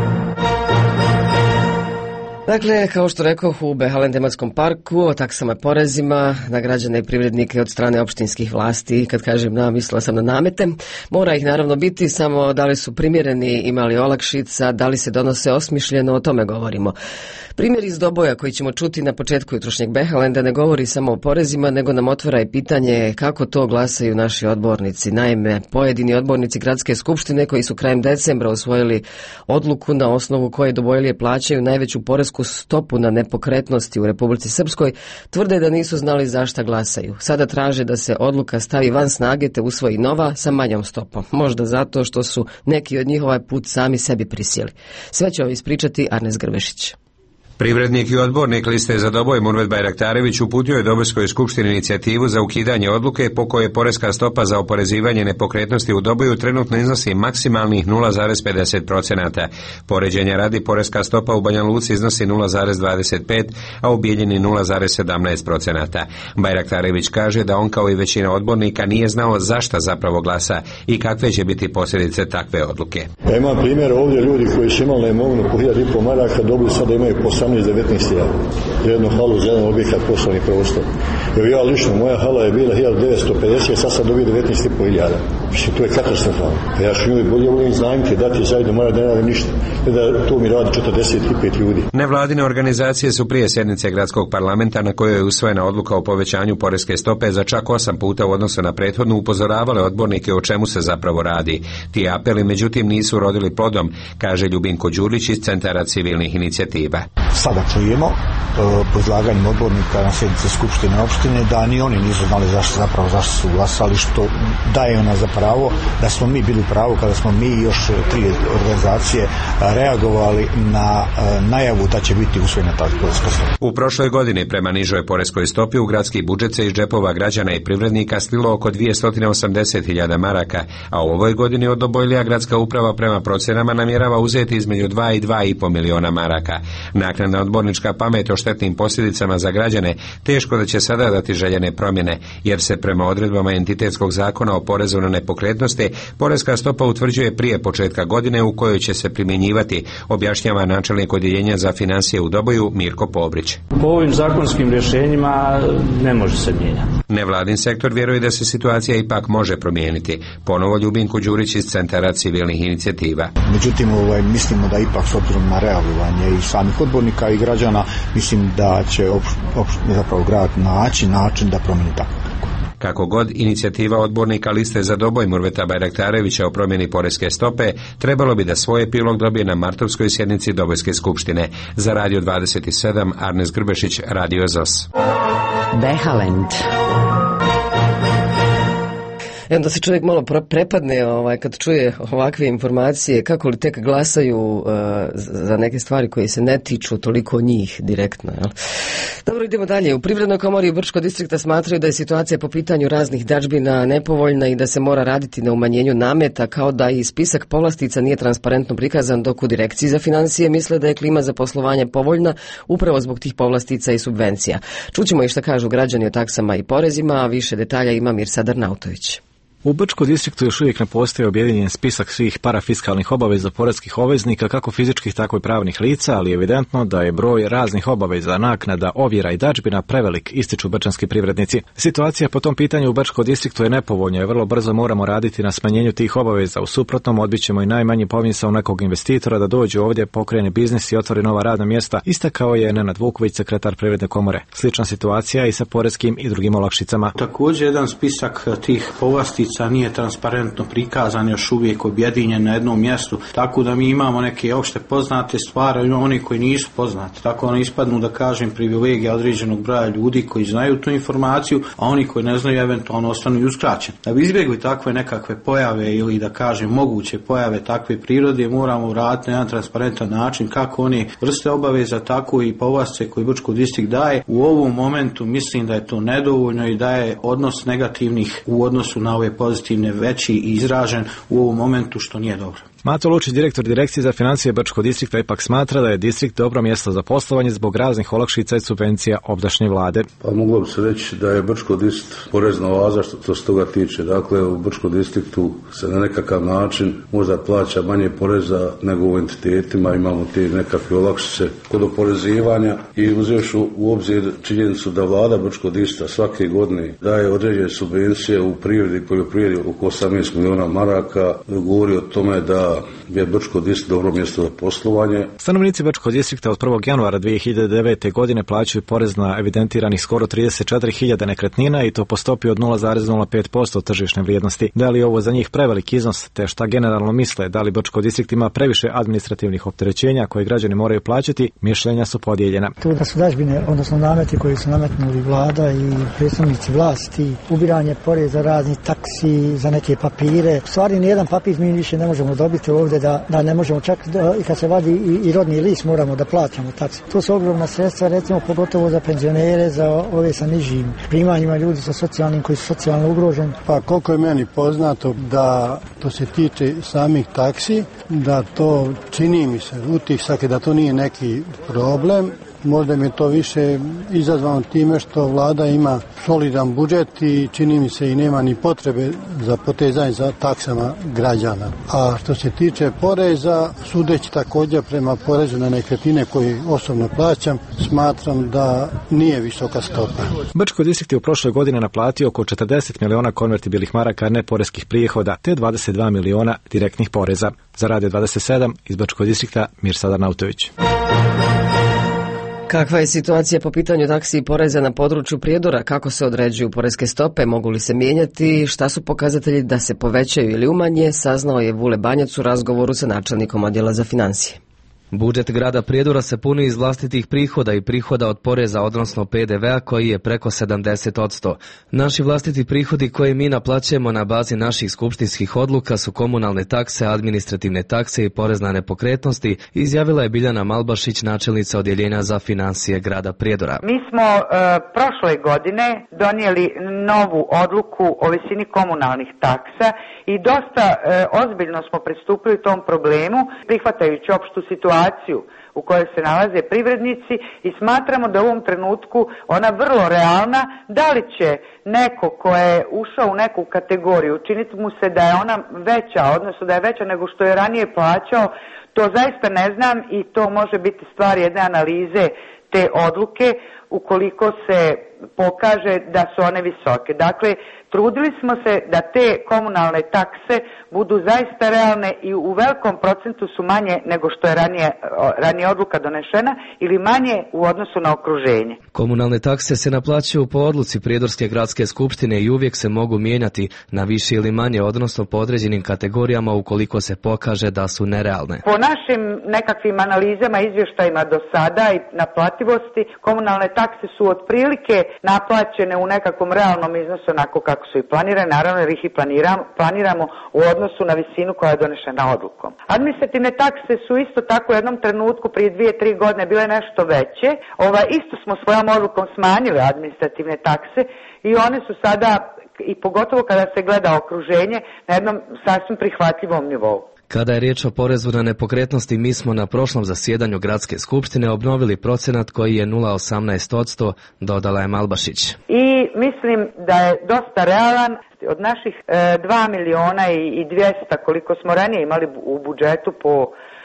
Speaker 1: Dakle, kao što rekao, u Behaland tematskom parku o taksama i porezima na građane i privrednike od strane opštinskih vlasti, kad kažem na, mislila sam na namete, mora ih naravno biti, samo da li su primjereni, imali olakšica, da li se donose osmišljeno, o tome govorimo. Primjer iz Doboja koji ćemo čuti na početku jutrošnjeg Behalanda ne govori samo o porezima, nego nam otvara i pitanje kako to glasaju naši odbornici. Naime, pojedini odbornici gradske skupštine koji su krajem decembra usvojili odluku na osnovu koje Dobojlije plaćaju najveću poresku stopu na nepokretnosti u Republici Srpskoj, tvrde da nisu znali za šta glasaju. Sada traže da se odluka stavi van snage te usvoji nova sa manjom stopom. Možda zato što su neki od njih ovaj put sami sebi prisjeli. Sve će ovo ispričati Arnes Grbešić.
Speaker 6: Privrednik i odbornik liste za Doboj Murvet Bajraktarević uputio je Dobojskoj skupštini inicijativu za ukidanje odluke po kojoj poreska stopa za oporezivanje nepokretnosti u Doboju trenutno iznosi maksimalnih nula zarez pedeset procenata. Poređenja radi, poreska stopa u Banja Luci iznosi nula zarez dvadeset pet, a u Bijeljini nula zarez sedamnaest procenata. Bajraktarević kaže da on kao i većina odbornika nije znao zašta zapravo glasa i kakve će biti posljedice takve odluke.
Speaker 22: Ja imam primjer ovdje ljudi koji su imali imovinu po hiljadu i pol maraka, dobili sada imaju po osamnaest devetnaest hiljada. Jednu halu za jedan objekat, poslovni prostor. Evo ja lično, moja hala je bila hiljadu devetsto pedeset, sad sam dobio devetnaest i pol hiljada. Mislim, to je katastrofalno. Ja ću njoj bolje volim znajmiti, dati zajedno, mora da ne radim ništa. Da to mi radi četrdeset pet ljudi.
Speaker 6: Nevladine organizacije su prije sjednice gradskog parlamenta na kojoj je usvojena odluka o povećanju poreske stope za čak osam puta u odnosu na prethodnu upozoravale odbornike o čemu se zapravo radi. Ti apeli međutim nisu rodili plodom, kaže Ljubinko Đurić iz Centara civilnih inicijativa.
Speaker 23: Sada čujemo po izlaganju odbornika na sjednici Skupštine opštine da ni oni nisu znali zašto zapravo zašto su glasali, što daje ona za pravo da smo mi bili u pravu kada smo mi još tri organizacije reagovali na najavu da će biti usvojena ta poreska stopa.
Speaker 6: U prošloj godini prema nižoj poreskoj stopi u gradski budžet se iz džepova građana i privrednika slilo oko dvjesto osamdeset hiljada maraka, a u ovoj godini od Dobojlija gradska uprava prema procenama namjerava uzeti između dva i dva i pol miliona maraka. Naknadna odbornička pamet o štetnim posljedicama za građane teško da će sada dati željene promjene, jer se prema odredbama entitetskog zakona o porezu na nepokretnosti poreska stopa utvrđuje prije početka godine u kojoj će se primjenjivati, objašnjava načelnik odjeljenja za financije u Doboju Mirko Pobrić.
Speaker 24: Po ovim zakonskim rješenjima ne može se mijenjati.
Speaker 6: Nevladin sektor vjeruje da se situacija ipak može promijeniti. Ponovo Ljubinko Đurić iz Centara civilnih inicijativa.
Speaker 23: Međutim, ovaj, mislimo da ipak s obzirom na reagovanje i samih odbornika i građana, mislim da će opš, opš, zapravo grad naći način da promijeni tako.
Speaker 6: Kako god, inicijativa odbornika liste za Doboj Murveta Bajraktarevića o promjeni poreske stope trebalo bi da svoj epilog dobije na martovskoj sjednici Dobojske skupštine. Za Radio dvadeset sedam, Arnes Grbešić, Radio Z O S.
Speaker 3: Behaland.
Speaker 1: I onda se čovjek malo prepadne ovaj, kad čuje ovakve informacije, kako li tek glasaju uh, za neke stvari koje se ne tiču toliko njih direktno. Jel? Dobro, idemo dalje. U Privrednoj komori Brčkog distrikta smatraju da je situacija po pitanju raznih dažbina nepovoljna i da se mora raditi na umanjenju nameta, kao da i spisak povlastica nije transparentno prikazan, dok u Direkciji za financije misle da je klima za poslovanje povoljna upravo zbog tih povlastica i subvencija. Čućemo i šta kažu građani o taksama i porezima, a više detalja ima Mirsad Arnautović.
Speaker 25: U Brčkom distriktu još uvijek ne postoji objedinjen spisak svih parafiskalnih obaveza poreskih obveznika, kako fizičkih tako i pravnih lica, ali je evidentno da je broj raznih obaveza, naknada, ovjera i dažbina prevelik, ističu brčanski privrednici. Situacija po tom pitanju u Brčkom distriktu je nepovoljna i vrlo brzo moramo raditi na smanjenju tih obaveza. U suprotnom odbićemo i najmanji pomisao nekog investitora da dođe ovdje, pokrene biznis i otvori nova radna mjesta, istakao je Nenad Vuković, sekretar Privredne komore. Slična situacija i sa poreskim i drugim olakšicama.
Speaker 26: Također jedan spisak tih povlastica
Speaker 24: olakšica nije transparentno prikazan, još uvijek objedinjen na jednom mjestu, tako da mi imamo neke opšte poznate stvari, imamo oni koji nisu poznati, tako oni ispadnu, da kažem, privilegija određenog broja ljudi koji znaju tu informaciju, a oni koji ne znaju eventualno ostanu i uskraćeni. Da bi izbjegli takve nekakve pojave ili, da kažem, moguće pojave takve prirode, moramo vratiti na jedan transparentan način kako one vrste obaveza, tako i povlastice koje Brčko distrikt daje. U ovom momentu mislim da je to nedovoljno i da je odnos negativnih u odnosu na ove pozitivne veći i izražen u ovom momentu, što nije dobro.
Speaker 25: Mato Lučić, direktor Direkcije za financije Brčkog distrikta, ipak smatra da je distrikt dobro mjesto za poslovanje zbog raznih olakšica i subvencija obdašnje vlade.
Speaker 7: Pa moglo bi se reći da je Brčko distrikt porezna oaza što to se toga tiče. Dakle, u Brčkom distriktu se na nekakav način možda plaća manje poreza nego u entitetima, imamo te nekakve olakšice kod oporezivanja i uzevši u obzir činjenicu da vlada Brčkog distrikta svake godine daje određene subvencije u privredi, poljoprivredi oko osamnaest milijuna maraka, govori o tome da je Brčko distrikt dobro mjesto za poslovanje.
Speaker 25: Stanovnici Brčkog distrikta od prvog januara dvije hiljade devete. godine plaćaju porez na evidentiranih skoro trideset četiri hiljade nekretnina i to po stopi od nula zarez nula pet posto tržišne vrijednosti. Da li je ovo za njih prevelik iznos, te šta generalno misle, da li Brčko distrikt ima previše administrativnih opterećenja koje građani moraju plaćati, mišljenja su podijeljena.
Speaker 8: To da su dažbine, odnosno nameti koji su nametnuli vlada i predstavnici vlasti, ubiranje poreza raznih taksi za neke papire. U stvari nijedan papir mi više ne možemo dobiti ovdje, da, da ne možemo čak da, i kad se vadi i, i rodni list moramo da plaćamo taksi. To su ogromna sredstva, recimo pogotovo za penzionere, za ove sa nižim primanjima, ljudi sa socijalnim koji su socijalno ugroženi.
Speaker 22: Pa koliko je meni poznato da to se tiče samih taksi, da to čini mi se utisak da to nije neki problem. Možda mi je to više izazvano time što vlada ima solidan budžet i čini mi se i nema ni potrebe za potezanje za taksama građana. A što se tiče poreza, sudeći također prema porezu na nekretnine koji osobno plaćam, smatram da nije visoka stopa.
Speaker 25: Brčko distrikt je u prošloj godini naplatio oko četrdeset miliona konvertibilnih maraka neporeskih prihoda te dvadeset dva miliona direktnih poreza. Za Radio dvadeset sedam iz Brčkog distrikta Mirsad Arnautović.
Speaker 1: Kakva je situacija po pitanju taksi i poreza na području Prijedora? Kako se određuju poreske stope? Mogu li se mijenjati? Šta su pokazatelji da se povećaju ili umanje? Saznao je Vule Banjac u razgovoru sa načelnikom odjela za financije.
Speaker 9: Budžet grada Prijedora se puni iz vlastitih prihoda i prihoda od poreza, odnosno P D V-a koji je preko sedamdeset posto. Naši vlastiti prihodi koje mi naplaćujemo na bazi naših skupštinskih odluka su komunalne takse, administrativne takse i porez na nepokretnosti, izjavila je Biljana Malbašić, načelnica odjeljenja za financije grada Prijedora.
Speaker 10: Mi smo e, prošle godine donijeli novu odluku o visini komunalnih taksa i dosta e, ozbiljno smo pristupili tom problemu, prihvatajući opštu situaciju u kojoj se nalaze privrednici i smatramo da u ovom trenutku ona vrlo realna. Da li će neko ko je ušao u neku kategoriju učiniti mu se da je ona veća, odnosno da je veća nego što je ranije plaćao, to zaista ne znam i to može biti stvar jedne analize te odluke ukoliko se pokaže da su one visoke. Dakle, trudili smo se da te komunalne takse budu zaista realne i u velikom procentu su manje nego što je ranije, ranije odluka donešena ili manje u odnosu na okruženje.
Speaker 9: Komunalne takse se naplaćuju po odluci Prijedorske gradske skupštine i uvijek se mogu mijenjati na više ili manje, odnosno po određenim kategorijama ukoliko se pokaže da su nerealne.
Speaker 10: Po našim nekakvim analizama, izvještajima do sada i naplativosti, komunalne takse su otprilike naplaćene u nekakvom realnom iznosu onako kako su i planirane, naravno jer ih i planiramo, planiramo u odnosu na visinu koja je donešena odlukom. Administrativne takse su isto tako u jednom trenutku prije dvije, tri godine bile nešto veće. Ova, isto smo svojom odlukom smanjili administrativne takse i one su sada, i pogotovo kada se gleda okruženje, na jednom sasvim prihvatljivom nivou.
Speaker 9: Kada je riječ o porezu na nepokretnosti, mi smo na prošlom zasjedanju gradske skupštine obnovili procenat koji je nula zarez osamnaest posto, dodala je Malbašić.
Speaker 10: I mislim da je dosta realan. Od naših e, dva miliona i dvjesto koliko smo ranije imali u budžetu po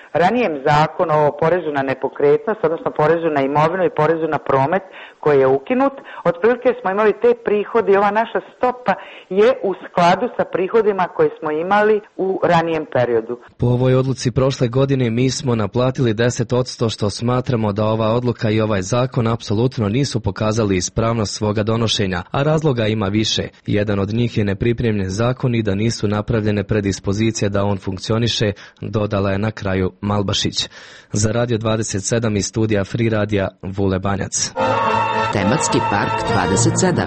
Speaker 10: ranijem zakonu o porezu na nepokretnost, odnosno porezu na imovinu i porezu na promet koji je ukinut, otprilike smo imali te prihode i ova naša stopa je u skladu sa prihodima koje smo imali u ranijem periodu.
Speaker 9: Po ovoj odluci prošle godine mi smo naplatili deset posto, što smatramo da ova odluka i ovaj zakon apsolutno nisu pokazali ispravnost svoga donošenja, a razloga ima više. Jedan od njih je nepripremljen zakon i da nisu napravljene predispozicije da on funkcioniše, dodala je na kraju Malbašić. Za Radio dvadeset sedam iz studija Free radija Vule Banjac.
Speaker 3: Tematski park dvadeset sedam.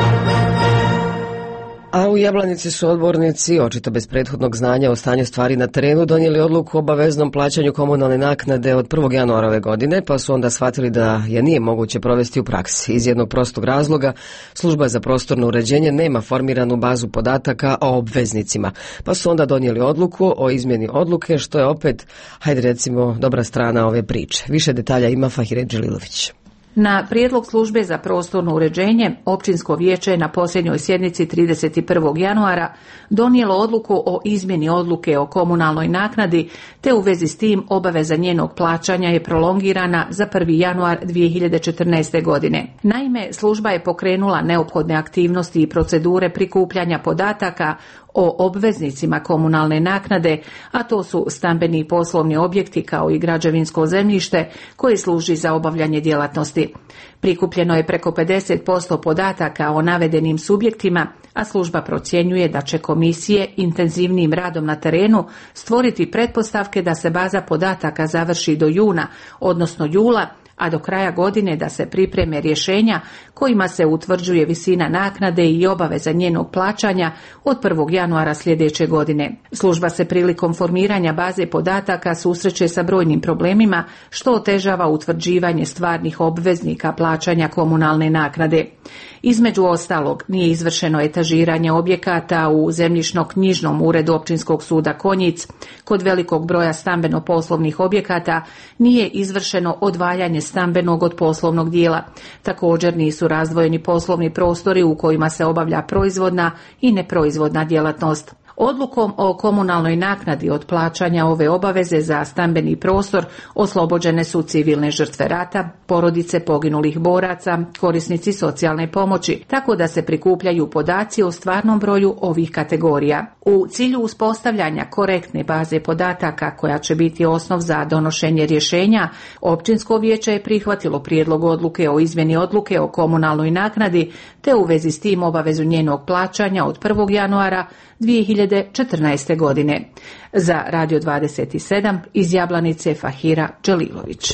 Speaker 1: A u Jablanici su odbornici, očito bez prethodnog znanja o stanju stvari na terenu, donijeli odluku o obaveznom plaćanju komunalne naknade od prvog januara ove godine, pa su onda shvatili da je nije moguće provesti u praksi. Iz jednog prostog razloga, služba za prostorno uređenje nema formiranu bazu podataka o obveznicima, pa su onda donijeli odluku o izmjeni odluke, što je opet, hajde recimo, dobra strana ove priče. Više detalja ima Fahire Dželilović.
Speaker 11: Na prijedlog službe za prostorno uređenje, općinsko vijeće je na posljednjoj sjednici trideset prvog januara donijelo odluku o izmjeni odluke o komunalnoj naknadi, te u vezi s tim obaveza njenog plaćanja je prolongirana za prvi januar dvije hiljade četrnaeste. godine. Naime, služba je pokrenula neophodne aktivnosti i procedure prikupljanja podataka o obveznicima komunalne naknade, a to su stambeni i poslovni objekti kao i građevinsko zemljište koje služi za obavljanje djelatnosti. Prikupljeno je preko pedeset posto podataka o navedenim subjektima, a služba procjenjuje da će komisije intenzivnim radom na terenu stvoriti pretpostavke da se baza podataka završi do juna, odnosno jula, a do kraja godine da se pripreme rješenja kojima se utvrđuje visina naknade i obaveza njenog plaćanja od prvog januara sljedeće godine. Služba se prilikom formiranja baze podataka susreće sa brojnim problemima, što otežava utvrđivanje stvarnih obveznika plaćanja komunalne naknade. Između ostalog, nije izvršeno etažiranje objekata u zemljišno-knjižnom uredu Općinskog suda Konjic. Kod velikog broja stambeno-poslovnih objekata nije izvršeno odvajanje stambenog od poslovnog dijela. Također nisu razdvojeni poslovni prostori u kojima se obavlja proizvodna i neproizvodna djelatnost. Odlukom o komunalnoj naknadi od plaćanja ove obaveze za stambeni prostor oslobođene su civilne žrtve rata, porodice poginulih boraca, korisnici socijalne pomoći, tako da se prikupljaju podaci o stvarnom broju ovih kategorija. U cilju uspostavljanja korektne baze podataka koja će biti osnov za donošenje rješenja, Općinsko vijeće je prihvatilo prijedlog odluke o izmjeni odluke o komunalnoj naknadi, te u vezi s tim obavezu njenog plaćanja od prvog januara dvije hiljade četrnaeste. godine. Za Radio dvadeset sedam iz Jablanice Fahira Dželilović.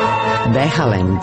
Speaker 3: Behalend.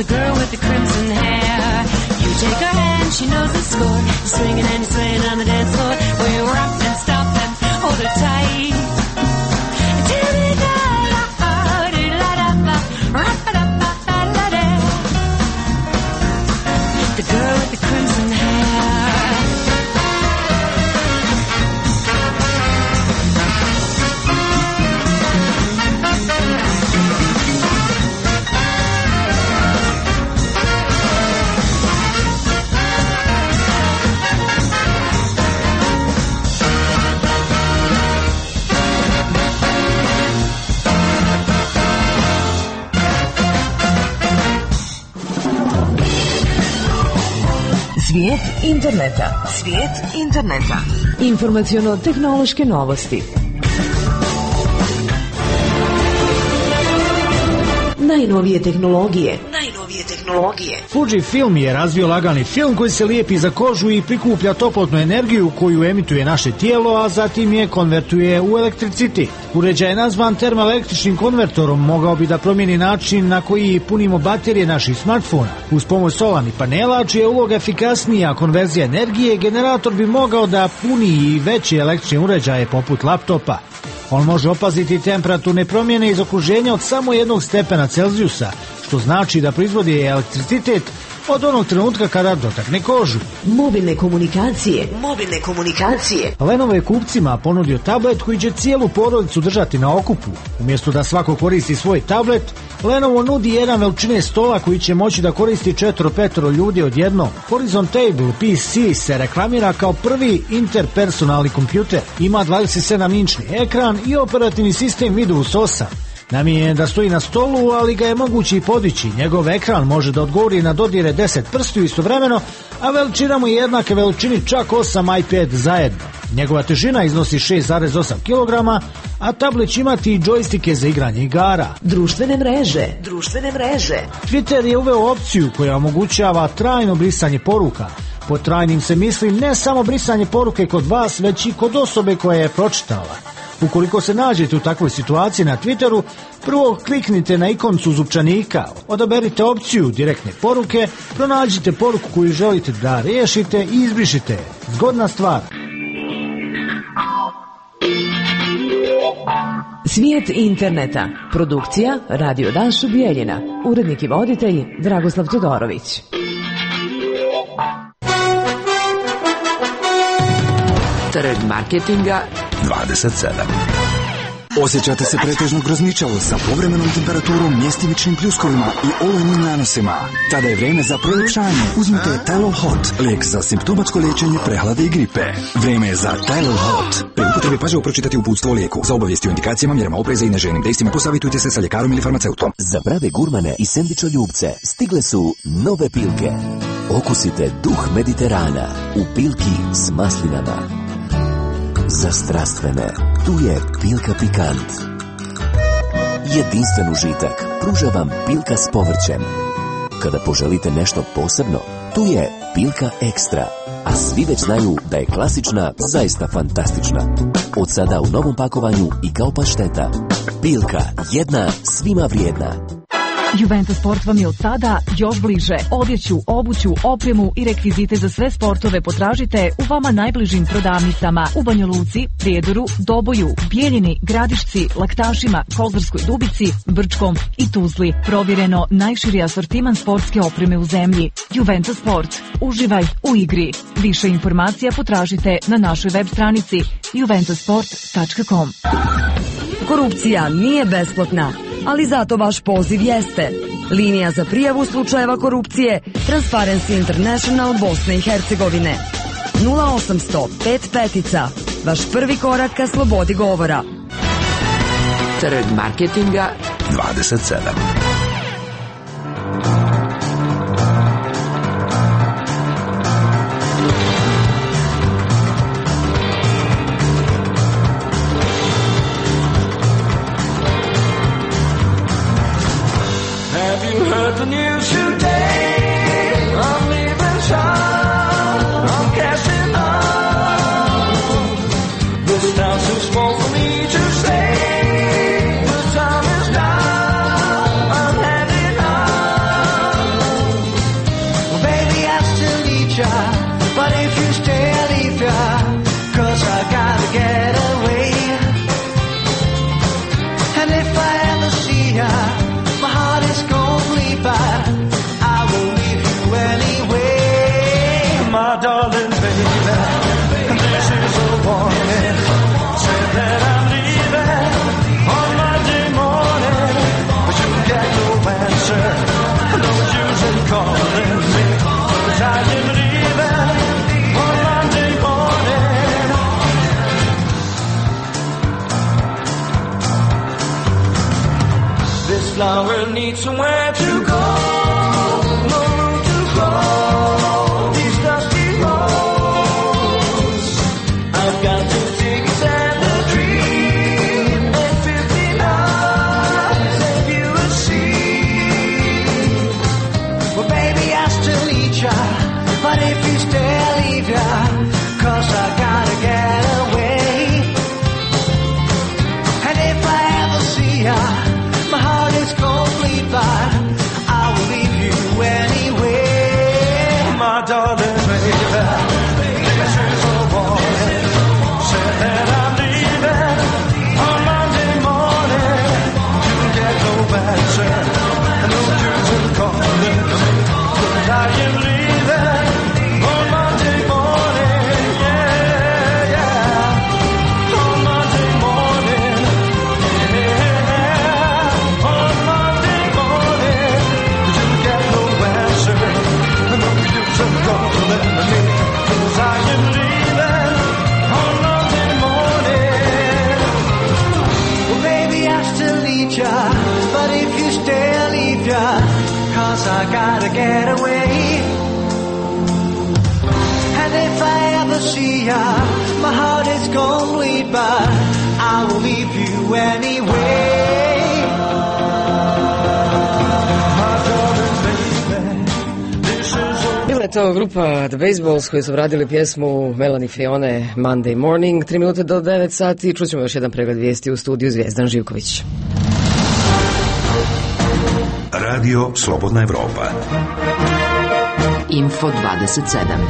Speaker 12: the girl with the crimson hair. You take her hand, she knows the score. Swinging and swaying on the dance floor. We rock and stop and hold her tight. The girl with the crimson hair.
Speaker 13: Svijet interneta. Svijet interneta. Informaciono-tehnološke novosti. Najnovije tehnologije. Najnovije tehnologije.
Speaker 14: Fujifilm je razvio lagani film koji se lijepi za kožu i prikuplja toplotnu energiju koju emituje naše tijelo, a zatim je konvertuje u elektricitet. Uređaj nazvan termoelektričnim konvertorom mogao bi da promijeni način na koji punimo baterije naših smartfona. Uz pomoć solarnih panela, čija je uloga efikasnija konverzija energije, generator bi mogao da puni i veće električne uređaje poput laptopa. On može opaziti temperaturne promjene iz okruženja od samo jednog stepena Celzijusa, što znači da proizvodi elektricitet od onog trenutka kada dotakne kožu.
Speaker 13: Mobilne komunikacije. Mobilne komunikacije.
Speaker 14: Lenovo je kupcima ponudio tablet koji će cijelu porodicu držati na okupu. Umjesto da svako koristi svoj tablet, Lenovo nudi jedan veličine stola koji će moći da koristi četvoro petoro ljudi odjednom. Horizon Table P C se reklamira kao prvi interpersonalni kompjuter. Ima dvadeset sedam inčni ekran i operativni sistem Windows osam. Namijenjen je da stoji na stolu, ali ga je moguće i podići. Njegov ekran može da odgovori na dodire deset prstiju istovremeno, a veličina mu je jednaka veličini čak osam iPad zajedno. Njegova težina iznosi šest zarez osam kilograma, a tablet će imati i džojstike za igranje igara.
Speaker 13: Društvene mreže. Društvene mreže.
Speaker 14: Twitter je uveo opciju koja omogućava trajno brisanje poruka. Po trajnim se misli ne samo brisanje poruke kod vas, već i kod osobe koja je pročitala. Ukoliko se nađete u takvoj situaciji na Twitteru, prvo kliknite na ikoncu zupčanika, odaberite opciju direktne poruke, pronađite poruku koju želite da riješite i izbrišite. Zgodna stvar.
Speaker 13: Svijet interneta. Produkcija Radio Dašo Bijeljina. Urednik i voditelj Dragoslav Todorović. Trg marketinga
Speaker 2: dvadeset sedam. Osjećate se pretežno grozničavo sa povremenom temperaturom, mjestimičnim pljuskovima i olujnim nanosima? Tada je vreme za proljepšanje. Uzmite Tylol Hot, lijek za simptomatsko liječenje prehlade i gripe. Vreme je za Tylol Hot. Pre upotrebe pažljivo pročitati uputstvo o lijeku. Za obavijesti o indikacijama, mjerama opreza i neželjenim dejstvima posavitujte se sa ljekarom ili farmaceutom.
Speaker 16: Za brave gurmane i sendvičoljubce stigle su nove pilke. Okusite duh Mediterana u pilki s maslinama. Za strastvene, tu je Pilka Pikant. Jedinstven užitak pruža vam Pilka s povrćem. Kada poželite nešto posebno, tu je Pilka Ekstra. A svi već znaju da je klasična zaista fantastična. Od sada u novom pakovanju i kao pašteta. Pilka, jedna svima vrijedna.
Speaker 17: Juventus Sport vam je od sada još bliže. Odjeću, obuću, opremu i rekvizite za sve sportove potražite u vama najbližim prodavnicama u Banja Luci, Prijedoru, Doboju, Bijeljini, Gradišci, Laktašima, Kozarskoj Dubici, Brčkom i Tuzli. Provjereno najširi asortiman sportske opreme u zemlji. Juventus Sport. Uživaj u igri. Više informacija potražite na našoj web stranici juventus sport tačka com.
Speaker 26: Korupcija nije besplatna, ali zato vaš poziv jeste. Linija za prijavu slučajeva korupcije Transparency International Bosne i Hercegovine. nula osamsto pet petica. Vaš prvi korak ka slobodi govora.
Speaker 13: Trg marketinga
Speaker 2: dvadeset sedam.
Speaker 21: Heard the news today, I'm leaving town, I'm cashing out. This town's too small for me to stay, the time is now, this flower needs somewhere to go. No room to grow these dusty roads. I've got two tickets and a dream and fifteen hours and you will see. Well, baby, I still need ya, but if you stay, I'll leave ya, 'cause I gotta get away. And if I ever see ya, my heart is complete, but I will leave you anyway. My darling baby, this is a warning. Said that I'm leaving on Monday morning. You get no answer, no use in calling, 'cause I am leaving on Monday morning. Yeah, yeah, on Monday morning. Yeah, on Monday morning. You get no answer, no use in calling me, 'cause I am leaving on Monday morning. Well, baby, I still need ya, but if you stay, I'll leave ya, 'cause I gotta get away. And if I ever see ya, my heart is gonna bleed, but I will leave you anyway. My darling baby, this is a...
Speaker 1: Bila je to grupa The Baseballs koji su obradili pjesmu Melanie Fione Monday Morning. Tri minute do devet sati. Čućemo još jedan pregled vijesti u studiju Zvijezdan Živković.
Speaker 4: Radio Slobodna Evropa.
Speaker 13: Info dvadeset sedam.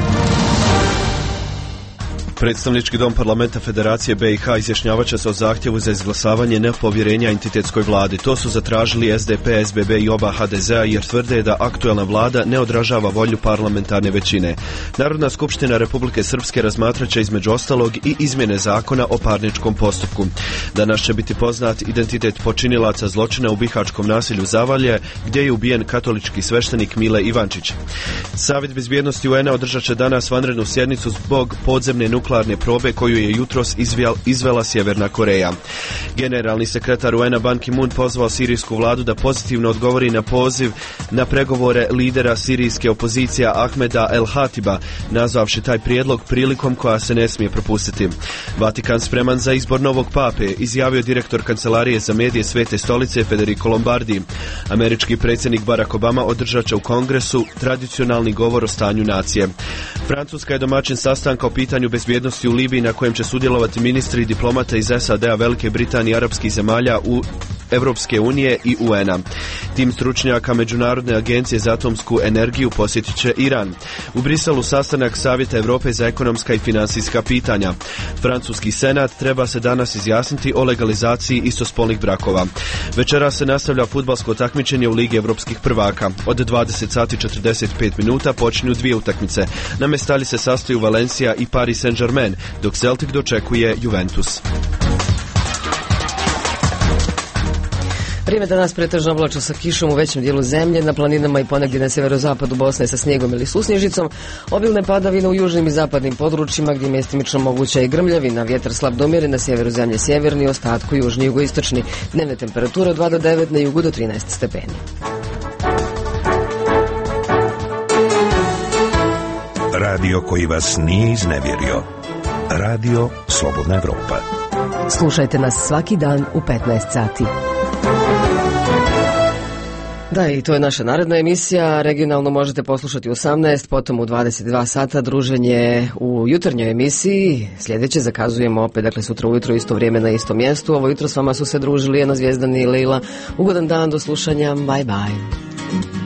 Speaker 5: Predstavnički dom parlamenta Federacije B i H izjašnjavat će se o zahtjevu za izglasavanje nepovjerenja entitetskoj vladi. To su zatražili S D P, S B B i oba H D Z-a jer tvrde da aktuelna vlada ne odražava volju parlamentarne većine. Narodna skupština Republike Srpske razmatrat će između ostalog i izmjene zakona o parničkom postupku. Danas će biti poznat identitet počinilaca zločina u bihačkom nasilju Zavalje, gdje je ubijen katolički sveštenik Mile Ivančić. Savjet bezbjednosti U N-a održat će danas vanrednu sjednicu zbog podzemne nuklearne probe koju je jutros izvela Sjeverna Koreja. Generalni sekretar U N-a Ban Ki-moon pozvao sirijsku vladu da pozitivno odgovori na poziv na pregovore lidera sirijske opozicije Ahmeda El Hatiba, nazvavši taj prijedlog prilikom koja se ne smije propustiti. Vatikan spreman za izbor novog pape, izjavio direktor Kancelarije za medije Svete stolice Federico Lombardi. Američki predsjednik Barack Obama održat će u Kongresu tradicionalni govor o stanju nacije. Francuska je domaćin sastanka o pitanju bezbjednosti u Libiji na kojem će sudjelovati ministri i diplomata iz S A D-a, Velike Britanije i arapskih zemalja u Evropske unije i U N-a. Tim stručnjaka Međunarodne agencije za atomsku energiju posjetit će Iran. U Briselu sastanak Savjeta Europe za ekonomska i financijska pitanja. Francuski senat treba se danas izjasniti o legalizaciji istospolnih brakova. Večera se nastavlja fudbalsko takmičenje u Ligi evropskih prvaka. Od dvadeset sati četrdeset pet minuta počinju dvije utakmice. Na Mestalji se sastaju Valencia i Paris Saint-Germain, dok Celtic dočekuje Juventus.
Speaker 1: Vrijeme danas pretežno oblačno sa kišom u većem dijelu zemlje, na planinama i ponegdje na sjeverozapadu Bosne sa snijegom ili susnježicom, obilne padavine u južnim i zapadnim područjima gdje je mjestimično moguća i grmljavina, vjetar slab do umjeren, na sjeveru zemlje sjeverni, ostatku južni, jugoistočni, dnevne temperature od dva do devet, na jugu do trinaest stepeni.
Speaker 4: Radio koji vas nije iznevjerio. Radio Slobodna Evropa.
Speaker 1: Slušajte nas svaki dan u petnaest sati. Da, i to je naša naredna emisija. Regionalno možete poslušati u osamnaest, potom u dvadeset dva sata druženje u jutarnjoj emisiji. Sljedeće zakazujemo opet, dakle sutra ujutro isto vrijeme na istom mjestu. Ovo jutro s vama su se družili Ena Zvijezdan i Leila. Ugodan dan, do slušanja, bye bye.